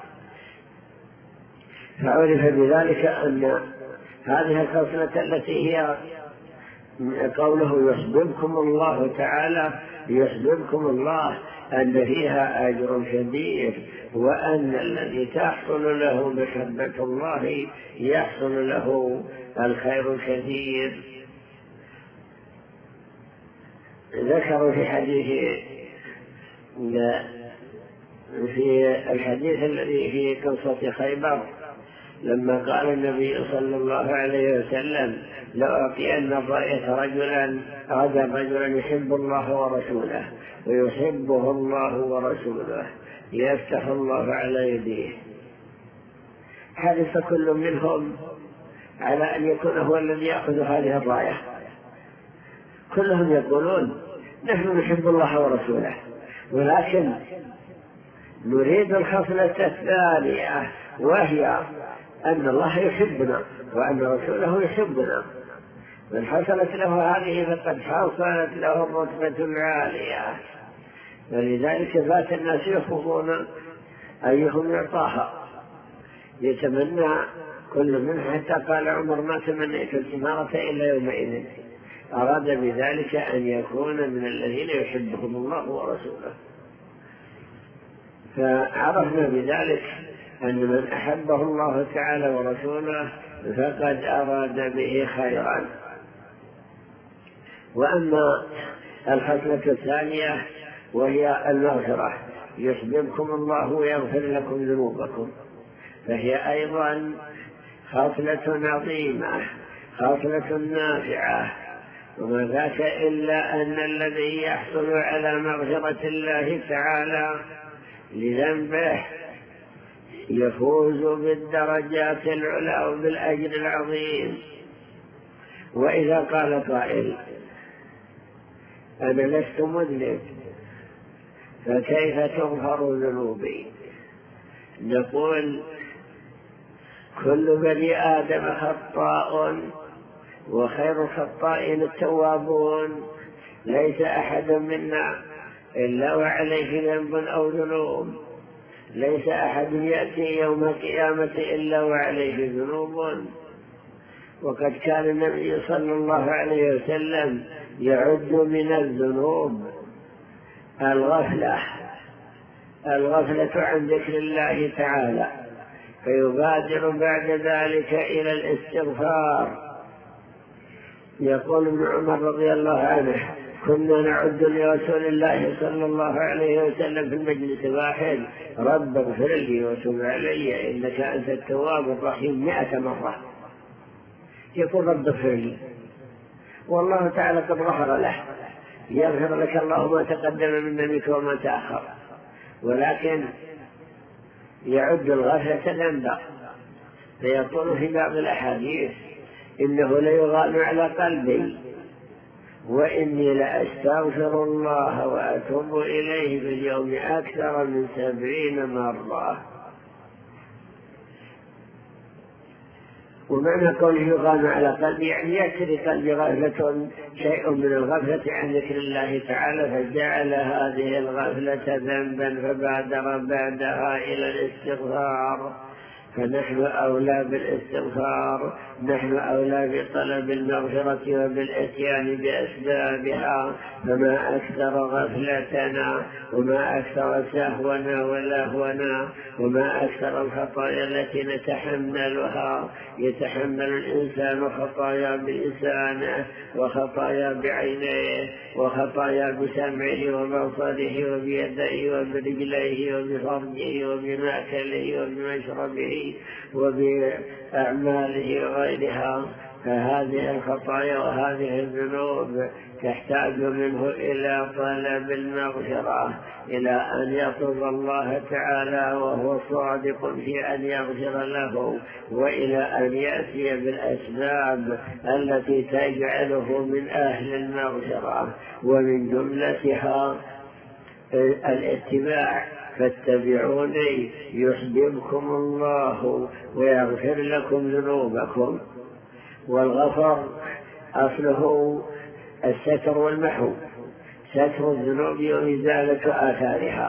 فعرف بذلك أن هذه الخصلة التي هي قوله يحببكم الله تعالى، يحببكم الله، أن فيها أجر كبير، وأن الذي تحصل له محبة الله يحصل له الخير الكثير. ذكروا في الحديث الذي في قصة خيبر لما قال النبي صلى الله عليه وسلم: لو أعطين الراية رجلا يحب الله ورسوله ويحبه الله ورسوله يفتح الله على يديه. حرص كل منهم على أن يكون هو الذي يأخذ هذه الراية. كلهم يقولون: نحن نحب الله ورسوله، ولكن نريد الخصلة الثانية، وهي أن الله يحبنا وأن رسوله يحبنا. من حصلت له هذه فقد حصلت له الرتبة العالية. ولذلك بات الناس يخوضون أيهم يعطاها، يتمنى كل منها، حتى قال عمر ما تمنيت الإمارة إلا يومئذ. أراد بذلك أن يكون من الذين يحبهم الله ورسوله. فعرفنا بذلك أن من أحبه الله تعالى ورسوله فقد أراد به خيرا. وأما الخصلة الثانية وهي المغفرة، يحببكم الله ويغفر لكم ذنوبكم، فهي أيضا خصلة عظيمة، خصلة نافعة. وما ذاك إلا أن الذي يحصل على مغفرة الله تعالى لذنبه يفوز بالدرجات العلى وبالأجر العظيم. وإذا قال قائل أنا لست مذنب فكيف تغفر ذنوبي؟ نقول كل بني آدم خطاء وخير الخطائين التوابون. ليس أحد منا إلا وعليه ذنب أو ذنوب، ليس أحد يأتي يوم القيامة إلا وعليه ذنوب. وقد كان النبي صلى الله عليه وسلم يعد من الذنوب الغفلة عن ذكر الله تعالى، فيبادر بعد ذلك إلى الاستغفار. يقول ابن عمر رضي الله عنه كنا نعد لرسول الله صلى الله عليه وسلم في المجلس الواحد رب اغفر لي وتب علي إنك أنت التواب الرحيم 100 مرة. يقول رب اغفر لي، والله تعالى قد غفر له، يغفر لك الله ما تقدم من ذنبك وما تأخر، ولكن يعد الغفلة ذنبا. فيقول في بعض الأحاديث إنه ليغال على قلبي وإني لأستغفر الله وأتوب إليه في اليوم أكثر من 70 مرة. ومعنى قوله يغال على قلبي يعني يأتي قلبي غفلة، شيء من الغفلة عن ذكر الله تعالى، فجعل هذه الغفلة ذنبا فبادر بعدها إلى الاستغفار. فنحن أولى بالاستغفار، نحن أولى بطلب المغفرة وبالإتيان بأسبابها. فما أكثر غفلتنا وما أكثر سهونا ولهونا وما أكثر الخطايا التي نتحملها. يتحمل الإنسان خطايا بلسانه وخطايا بعينيه وخطايا بسمعه وبصره وبيديه وبرجليه وبفرجه وبمأكله وبمشربه وبأعماله وغيرها. فهذه الخطايا وهذه الذنوب تحتاج منه إلى طلب المغفرة، إلى أن يطلب الله تعالى وهو صادق في أن يغفر له، وإلى أن يأتي بالأسباب التي تجعله من أهل المغفرة، ومن جملتها الاتباع. فاتبعوني يحببكم الله ويغفر لكم ذنوبكم. والغفر أصله الستر والمحو، ستر الذنوب وإزالة آثارها.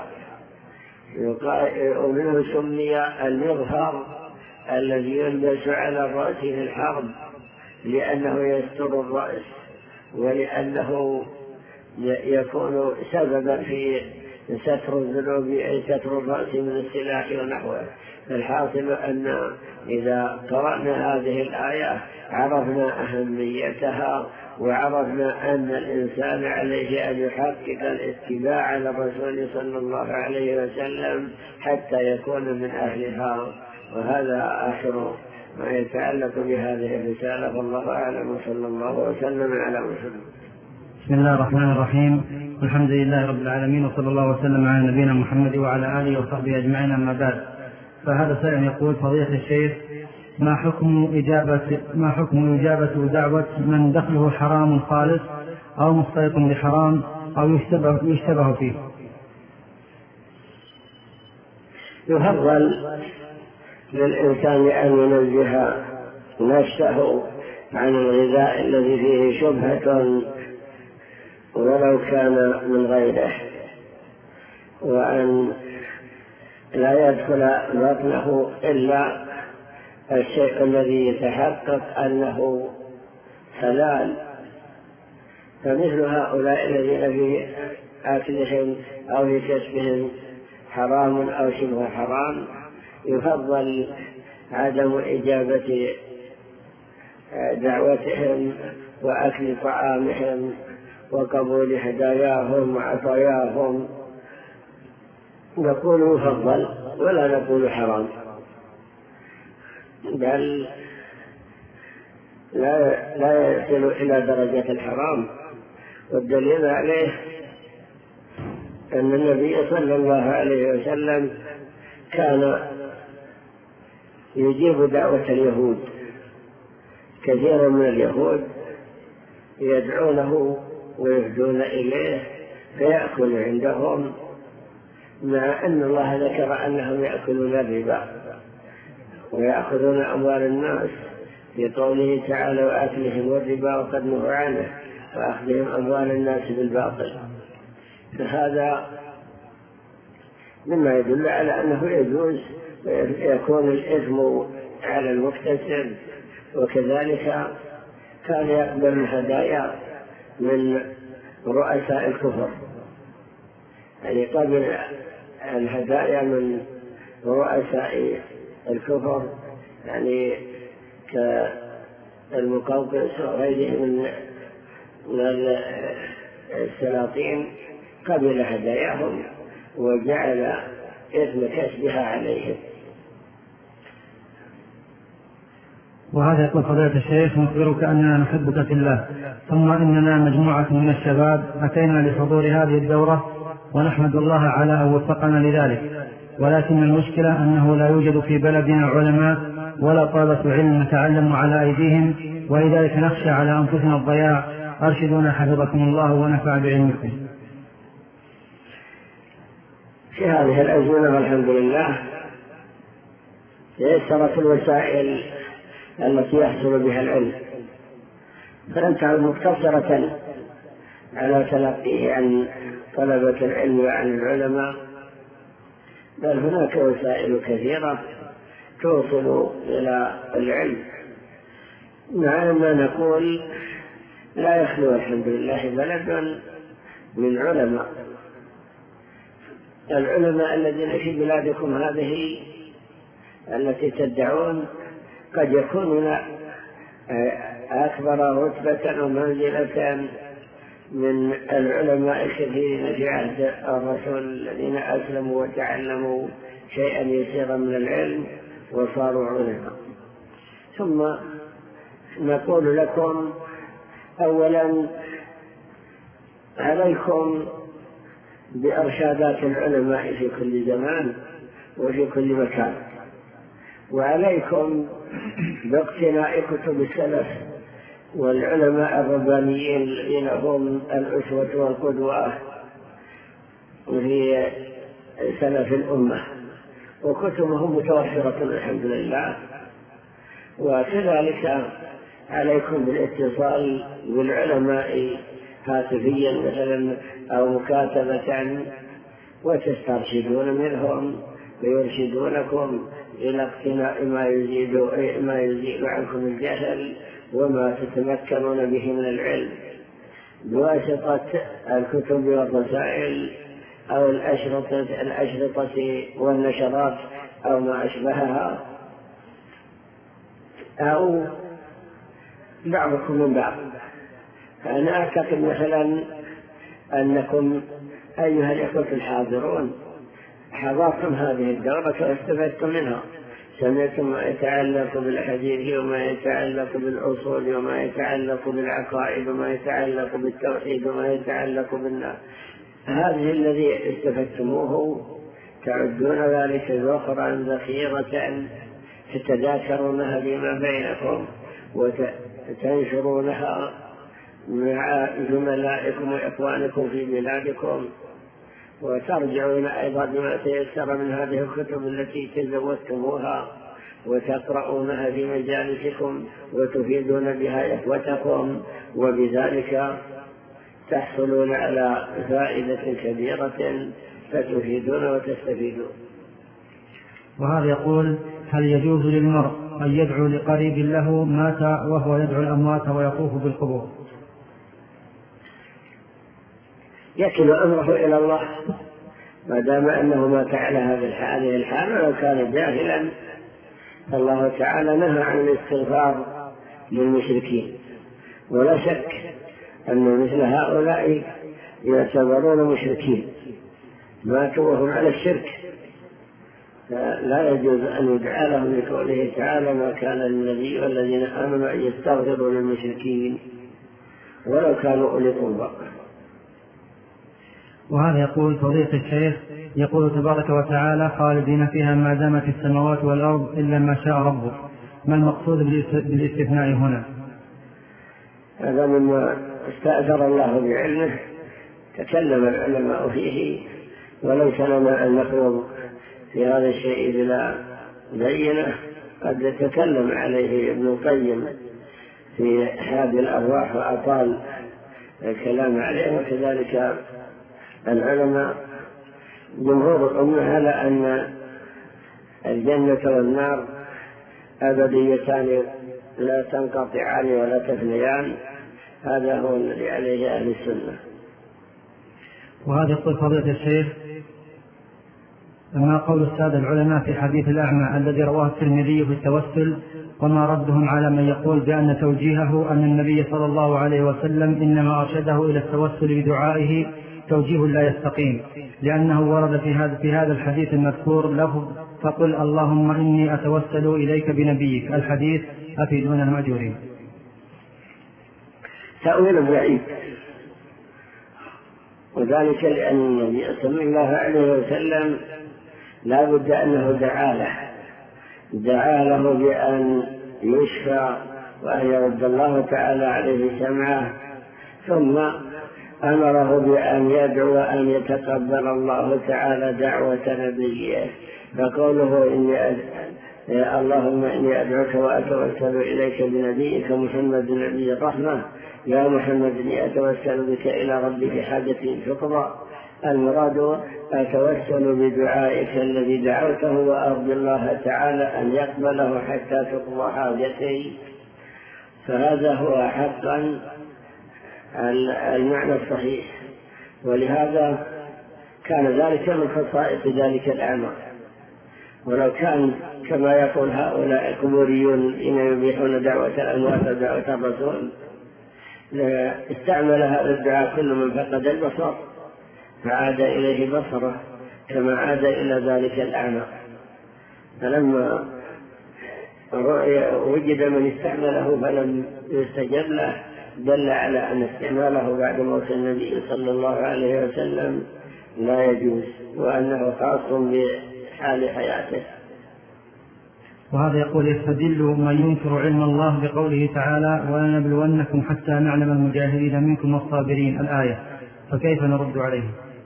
ومنه سمي المغفر الذي يلبس على الرأس في الحرب لأنه يستر الرأس، ولأنه يكون سببا في ستر الذنوب أي ستر الرأس من السلاح ونحوه. الحاصل أن إذا قرأنا هذه الآية عرفنا أهميتها، وعرفنا أن الإنسان عليه أن يحقق الاتباع للرسول صلى الله عليه وسلم حتى يكون من أهلها. وهذا آخر ما يتعلق بهذه الرسالة، والله أعلم، وصلى الله وسلم على محمد. بسم الله الرحمن الرحيم، والحمد لله رب العالمين، وصلى الله وسلم على نبينا محمد وعلى آله وصحبه أجمعين. أما بعد، فهذا سائل يقول: فضيلة الشيخ، ما حكم إجابة دعوة من دخله حرام خالص أو مختلط بحرام أو يشتبه فيه؟ يفضل للإنسان أن ينزه نفسه عن الغذاء الذي فيه شبهة ولو كان من غيره، وأن لا يدخل بطنه إلا الشيء الذي يتحقق أنه حلال. فمثل هؤلاء الذين في أكلهم أو في كسبهم حرام أو شبه حرام يفضل عدم إجابة دعوتهم وأكل طعامهم وقبول هداياهم وعطاياهم، نقول يفضل ولا نقول حرام، بل لا يصل إلى درجة الحرام. والدليل عليه أن النبي صلى الله عليه وسلم كان يجيب دعوة اليهود. كثير من اليهود يدعونه ويهدون إليه فيأكل عندهم، مع أن الله ذكر أنهم يأكلون الربا ويأخذون أموال الناس في قوله تعالى وأكلهم الربا وقد نهوا عنه وأخذهم أموال الناس بالباطل. فهذا مما يدل على أنه يجوز يكون الإثم على المكتسب. وكذلك كان يقبل الهدايا من رؤساء الكفر، يعني قبل الهدايا من رؤساء الكفر، يعني كالمقوقس وغيره من السلاطين، قبل هداياهم وجعل إثم كسبها عليهم. وهذا يقول فضيلة الشيخ: نخبرك أننا نحبك في الله، ثم إننا مجموعة من الشباب أتينا لحضور هذه الدورة ونحمد الله على أن وفقنا لذلك، ولكن المشكلة أنه لا يوجد في بلدنا علماء ولا طلبة علم نتعلم على أيديهم، ولذلك نخشى على أنفسنا الضياع. أرشدونا حفظكم الله ونفع بعلمكم. في هذه الأزمنة والحمد لله تيسرت الوسائل التي يحصل بها العلم، فلم تعد مقتصرة على تلقيه عن طلبة العلم وعن العلماء، بل هناك وسائل كثيرة توصل إلى العلم. مع ما نقول لا يخلو الحمد لله بلد من علماء. العلماء الذين في بلادكم هذه التي تدعون قد يكونون أكبر رتبة ومنزلة من العلماء الكثيرين في عهد الرسول الذين أسلموا وتعلموا شيئا يسيرا من العلم وصاروا علماء. ثم نقول لكم أولا عليكم بإرشادات العلماء في كل زمان وفي كل مكان، وعليكم باقتناء كتب السلف والعلماء الربانيين الذين هم الأسوة والقدوة في سلف الأمة، وكتبهم متوفرة الحمد لله. وكذلك عليكم بالاتصال بالعلماء هاتفيا مثلا أو مكاتبة، وتسترشدون منهم ويرشدونكم إلى اقتناء ما يزيل عنكم الجهل وما تتمكنون به من العلم بواسطة الكتب والرسائل أو الأشرطة والنشرات أو ما أشبهها، أو بعضكم من بعض. فأنا أعتقد مثلا أنكم أيها الإخوة الحاضرون حضرتم هذه الدورة واستفدتم منها، سمعتم ما يتعلق بالحديث وما يتعلق بالأصول وما يتعلق بالعقائد وما يتعلق بالتوحيد وما يتعلق بالنار. هذه الذي استفدتموه تعدون ذلك ذخرا ذخيرة تتذاكرونها فيما بينكم وتنشرونها مع زملائكم وإخوانكم في بلادكم، وترجعون أيضا بما تيسر من هذه الكتب التي تزودتموها وتقرؤونها في مجالسكم وتفيدون بها إخوتكم، وبذلك تحصلون على فائدة كبيرة فتفيدون وتستفيدون. وهذا يقول: هل يجوز للمرء أن يدعو لقريب له مات وهو يدعو الأموات ويطوف بالقبور؟ يكل أمره إلى الله ما دام أنه مات على هذه الحال. ولو كان جاهلا فالله تعالى نهى عن الاستغفار للمشركين، ولا شك أن مثل هؤلاء يعتبرون مشركين ماتوا وهم على الشرك، لا يجوز أن يدعى لهم لقوله تعالى ما كان للنبي والذين آمنوا أن يستغفروا للمشركين ولو كانوا أولي قربى. وهذا يقول فضيلة الشيخ، يقول تبارك وتعالى خالدين فيها ما دامت السماوات والأرض إلا ما شاء ربك، ما المقصود بالاستثناء هنا؟ هذا مما استأثر الله بعلمه تكلم العلماء فيه، وليس لنا أن نخوض في هذا الشيء بلا بينة. قد يتكلم عليه ابن القيم في هذه الأرواح وأطال الكلام عليه، وكذلك العلماء جمهور الأمة على أن الجنة والنار أبديتان لا تنقطعان ولا تفنيان. هذا هو الذي عليه أهل السنة. وهذا يقول فضيلة الشيخ ما قول السادة العلماء في حديث الأعمى الذي رواه الترمذي في التوسل، وما ردهم على من يقول بأن توجيهه أن النبي صلى الله عليه وسلم إنما أرشده إلى التوسل بدعائه توجيه لا يستقيم، لأنه ورد في هذا الحديث المذكور لفظ فقل اللهم إني أتوسل إليك بنبيك، الحديث أفيدون المأجورين. تأويل بعيد، وذلك لأن النبي صلى الله عليه وسلم لا بد أنه دعا له بأن يشفى وأن يرد الله تعالى عليه سمعه، ثم أمره بأن يدعو أن يتقبل الله تعالى دعوة نبيه. فقوله اللهم إني أدعوك وأتوسل إليك بنبيك محمد نبي الرحمة، يا محمد إني أتوسل بك إلى ربك حاجتي تقضى، المراد أتوسل بدعائك الذي دعوته وأرجو الله تعالى أن يقبله حتى تقضى حاجتي. فهذا هو حقا المعنى الصحيح، ولهذا كان ذلك من خصائص ذلك الأمر. ولو كان كما يقول هؤلاء القبوريون إن يبيحون دعوة الأموات ودعوة الرسول استعمل هذا الدعاء كل من فقد البصر فعاد إليه بصره كما عاد إلى ذلك الأعمى. فلما وجد من استعمله فلم يستجب له دل على أن استعماله بعد موت النبي صلى الله عليه وسلم لا يجوز، وأنه خاص بحال حياته. وهذا يقول يستدل من ينكر علم الله بقوله تعالى ولنبلونكم حتى نعلم المجاهدين منكم والصابرين، الآية، فكيف نرد عليه؟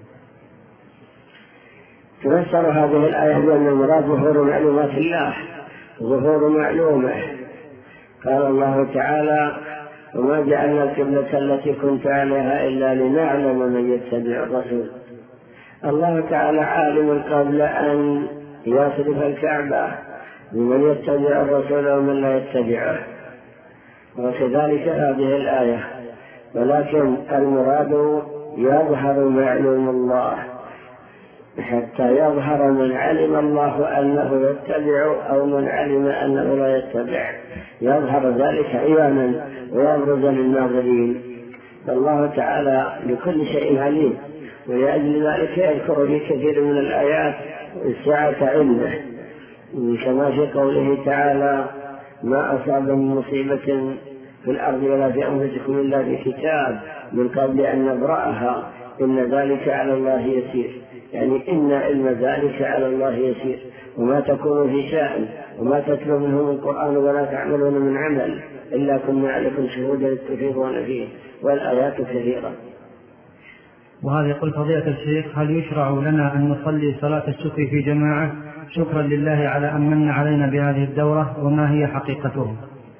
تفسر هذه الآية بأن المراد ظهور معلومات الله، ظهور معلومه. قال الله تعالى وما جعلنا القبلة التي كنت عليها إلا لنعلم من يتبع الرسول. الله تعالى عالم قبل أن يصرف الكعبة لمن يتبع الرسول ومن لا يتبعه، وكذلك هذه الآية. ولكن المراد يظهر معلوم الله حتى يظهر من علم الله أنه يتبع أو من علم أنه لا يتبع، يظهر ذلك عيانا ويبرز للناظرين. فالله تعالى لكل شيء عليم، ولأجل ذلك يذكر في كثير من الآيات سعة علمه، كما في قوله تعالى ما أصاب من مصيبة في الأرض ولا في أنفسكم إلا في كتاب من قبل أن نبرأها إن ذلك على الله يسير، يعني إن علم ذلك على الله يسير. وما تكون في شأن وما تتلو منه من قرآن ولا تعملون من عمل إلا كنا عليكم شهودا تفيضون فيه، والآيات كثيرة. وهذا يقول فضيلة الشيخ هل يشرع لنا أن نصلي صلاة الشكر في جماعة شكرا لله على أن من علينا بهذه الدورة، وما هي حقيقته؟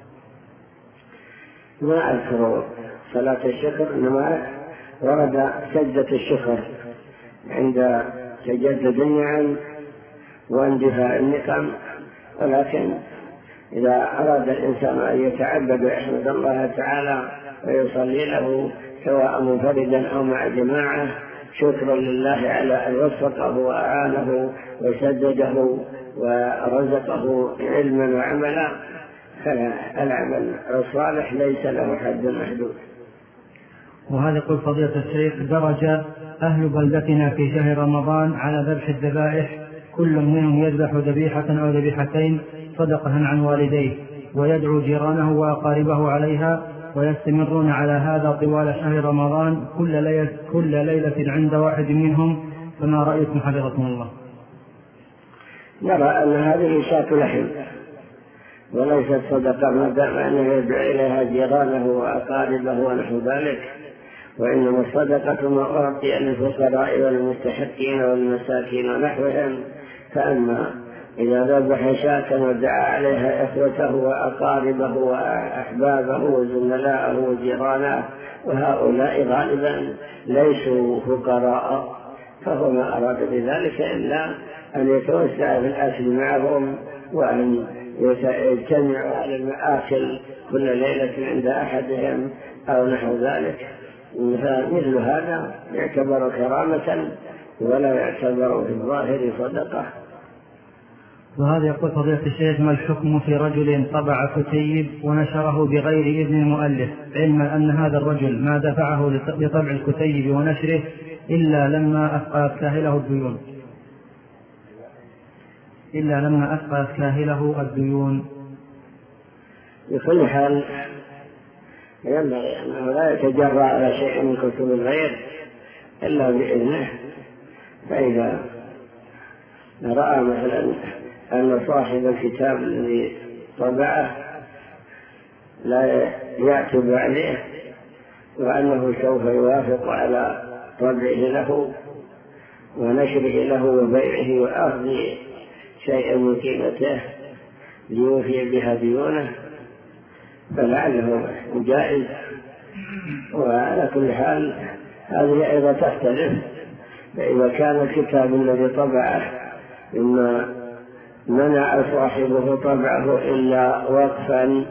ما أذكر صلاة الشكر، إنما ورد سجدة الشكر عند تجدد النعم واندفاع النقم، ولكن إذا أراد الإنسان أن يتعبد ويحمد الله تعالى ويصلي له سواء منفردا أو مع جماعة شكرا لله على أن وفقه وأعانه وسدده ورزقه علما وعملا، فالعمل الصالح ليس له حد محدود. وهذا يقول فضيلة الشيخ: درج أهل بلدتنا في شهر رمضان على ذبح الذبائح، كل منهم يذبح ذبيحة أو ذبيحتين صدقة عن والديه، ويدعو جيرانه وأقاربه عليها، ويستمرون على هذا طوال شهر رمضان كل ليلة عند واحد منهم، فما رأيكم حفظكم الله؟ نرى أن هذه شاة لحم وليست صدقة، ما دام أنه يدعو إليها جيرانه وأقاربه ونحو ذلك، وإنما الصدقة ما أعطي للفقراء والمستحقين والمساكين ونحوهم. فأما إذا ذبح شاة ودعا عليها إخوته وأقاربه وأحبابه وزملاءه وجيرانه، وهؤلاء غالبا ليسوا فقراء، فهو ما أراد بذلك إلا أن يتوسع في الأكل معهم، وأن يجتمعوا على المآكل كل ليلة عند أحدهم أو نحو ذلك. فمثل هذا يعتبر كرامة ولا يعتبر في الظاهر صدقة. وهذا يقول فضيلة الشيخ: ما الحكم في رجل طبع كتيب ونشره بغير إذن المؤلف، علما أن هذا الرجل ما دفعه لطبع الكتيب ونشره إلا لما أثقلت كاهله الديون؟ بكل حال ينبغي أنه لا يتجرأ على شيء من كتب الغير إلا بإذنه. فإذا رأى مثلا أن صاحب الكتاب الذي طبعه لا يعتب عليه وأنه سوف يوافق على طبعه له ونشره له وبيعه وأخذ شيئا من قيمته ليوفي بها ديونه، فلعله جائز. وعلى كل حال هذه أيضا تختلف، فإذا كان الكتاب الذي طبعه إما منع صاحبه طبعه إلا وقفا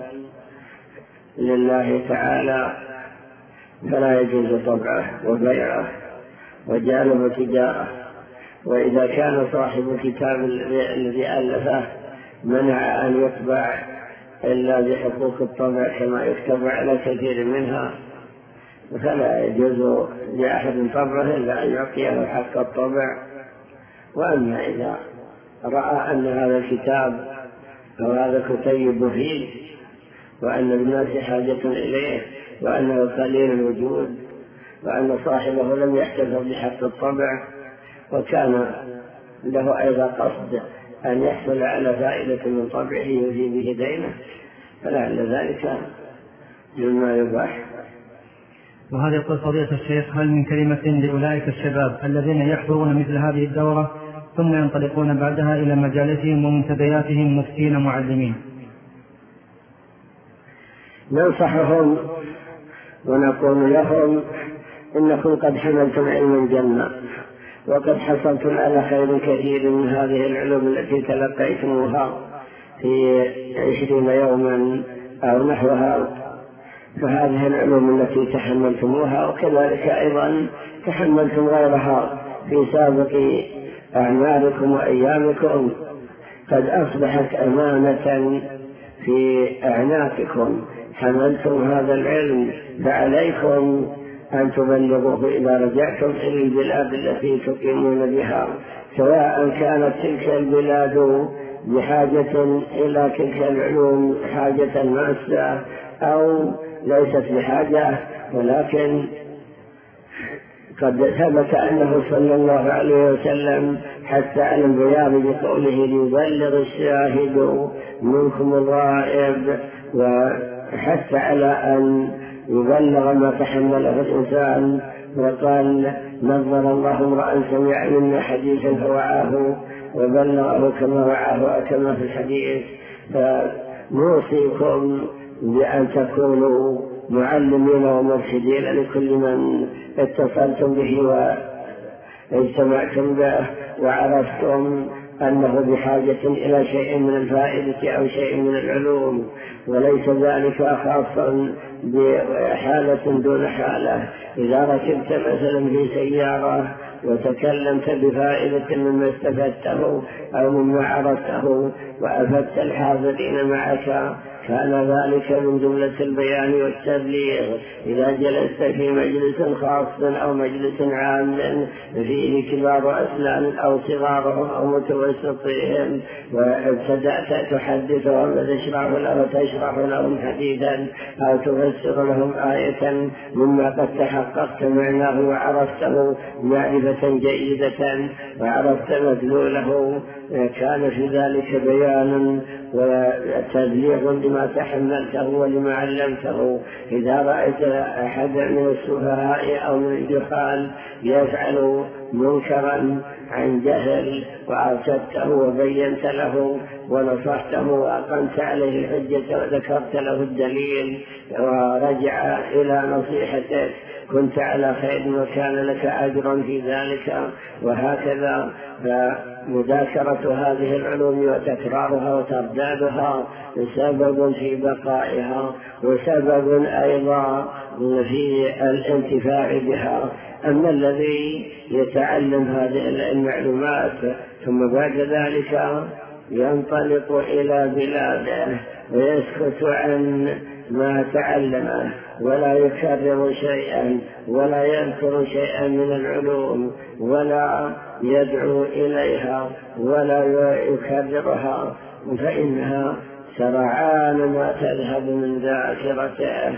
لله تعالى فلا يجوز طبعه وبيعه وجعله تجارة. وإذا كان صاحب الكتاب الذي ألفه منع أن يطبع إلا بحقوق الطبع كما يكتب على كثير منها، فلا يجوز لأحد طبعه إلا أن يعطيه حق الطبع. وأما إذا رأى أن هذا الكتاب أو هذا الكتيب مفيد وأن الناس حاجة إليه وأنه قليل الوجود وأن صاحبه لم يحتفظ بحق الطبع وكان له أيضا قصد أن يحصل على فائدة من طبعه يوفي به دينه، فلعل ذلك مما يباح. وهذا يقول فضيلة الشيخ: هل من كلمة لأولئك الشباب الذين يحضرون مثل هذه الدورة ثم ينطلقون بعدها إلى مجالسهم ومنتدياتهم مفتين معلمين؟ ننصحهم ونقول لهم: إنكم قد حملتم علم الجنة وقد حصلتم على خير كثير من هذه العلوم التي تلقيتموها في 20 يوما أو نحوها، فهذه العلوم التي تحملتموها وكذلك أيضا تحملتم غيرها في سابق أعمالكم وأيامكم قد أصبحت أمانة في أعناقكم، حملتم هذا العلم فعليكم أن تبلغوه إذا رجعتم إلى البلاد التي تقيمون بها، سواء كانت تلك البلاد بحاجة إلى تلك العلوم حاجة ماسة أو ليست بحاجة، ولكن قد ثبت أنه صلى الله عليه وسلم حتى على البيان بقوله: ليبلغ الشاهد منكم الغائب، وحتى على أن يبلغ ما تحمله الإنسان، وقال: نظر الله امرأ سمع منا حديثا فوعاه وبلغه كما وعاه كما في الحديث. فنوصيكم بأن تكونوا معلمين ومرشدين لكل من اتصلتم به واجتمعتم به وعرفتم أنه بحاجة إلى شيء من الفائدة أو شيء من العلوم، وليس ذلك خاصا بحالة دون حالة. إذا ركبت مثلا في سيارة وتكلمت بفائدة مما استفدته أو مما عرفته وأفدت الحاضرين معك، كان ذلك من جملة البيان والتبليغ. إذا جلست في مجلس خاص أو مجلس عام فيه كبار أسنان أو صغارهم أو متوسطيهم وابتدأت تحدثهم وتشرح لهم حديثا أو تفسر لهم آية مما قد تحققت معناه وعرفته معرفة جيدة وعرفت مدلوله، كان في ذلك بيان وتبليغ لما تحملته ولما علمته. إذا رأيت أحدا من السفهاء أو من الجهال يفعل منكرا عن جهل وأرشدته وبينت له ونصحته وأقمت عليه الحجة وذكرت له الدليل ورجع إلى نصيحتك، كنت على خير وكان لك أجر في ذلك. وهكذا مذاكرة هذه العلوم وتكرارها وتردادها سبب في بقائها وسبب أيضا في الانتفاع بها. أما الذي يتعلم هذه المعلومات ثم بعد ذلك ينطلق إلى بلاده ويسكت عن ما تعلمه ولا يكرر شيئا ولا يذكر شيئا من العلوم ولا يدعو إليها ولا يكررها، فإنها سرعان ما تذهب من ذاكرته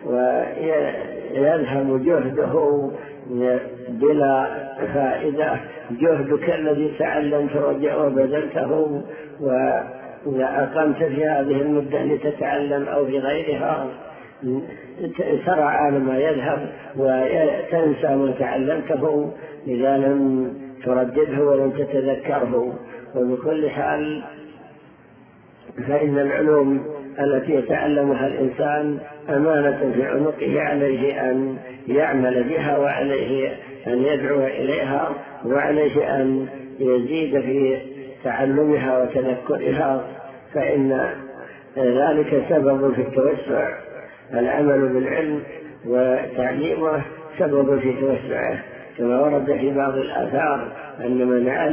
ويذهب جهده بلا فائدة. جهدك الذي تعلمته وبذلته وأقمت في هذه المدة لتتعلم أو في غيرها سرعان ما يذهب وتنسى ما تعلمته إذا لم تردده ولم تتذكره. وبكل حال فإن العلوم التي يتعلمها الإنسان أمانة في عنقه، عليه أن يعمل بها وعليه أن يدعو إليها وعليه أن يزيد في تعلمها وتذكرها، فإن ذلك سبب في التوسع. العمل بالعلم وتعليمه سبب في توسعه، كما ورد في بعض الآثار أن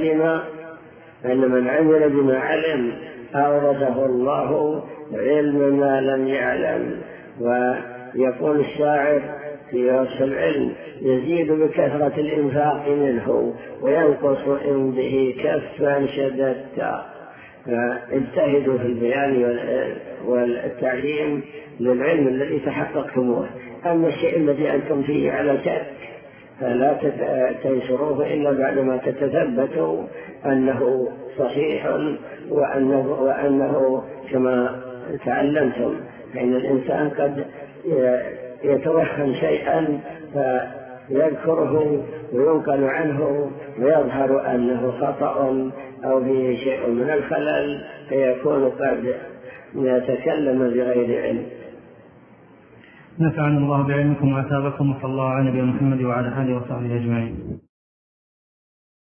من عمل بما علم أورثه الله علم ما لم يعلم. ويقول الشاعر في وصف العلم: يزيد بكثرة الإنفاق منه وينقص إن به كفا شددت. فاجتهدوا في البيان والتعليم للعلم الذي تحققتموه. أما الشيء الذي أنتم فيه على شك فلا تنشروه إلا بعدما تتثبتوا أنه صحيح وأنه كما تعلمتم. فإن الإنسان قد يتوهم شيئا فيذكره وينقل عنه ويظهر أنه خطأ أو فيه شيء من الخلل فيكون قد يتكلم بغير علم. نفعنا الله بعلمكم وأثابكم، وصلى الله على نبينا محمد وعلى آله وصحبه أجمعين.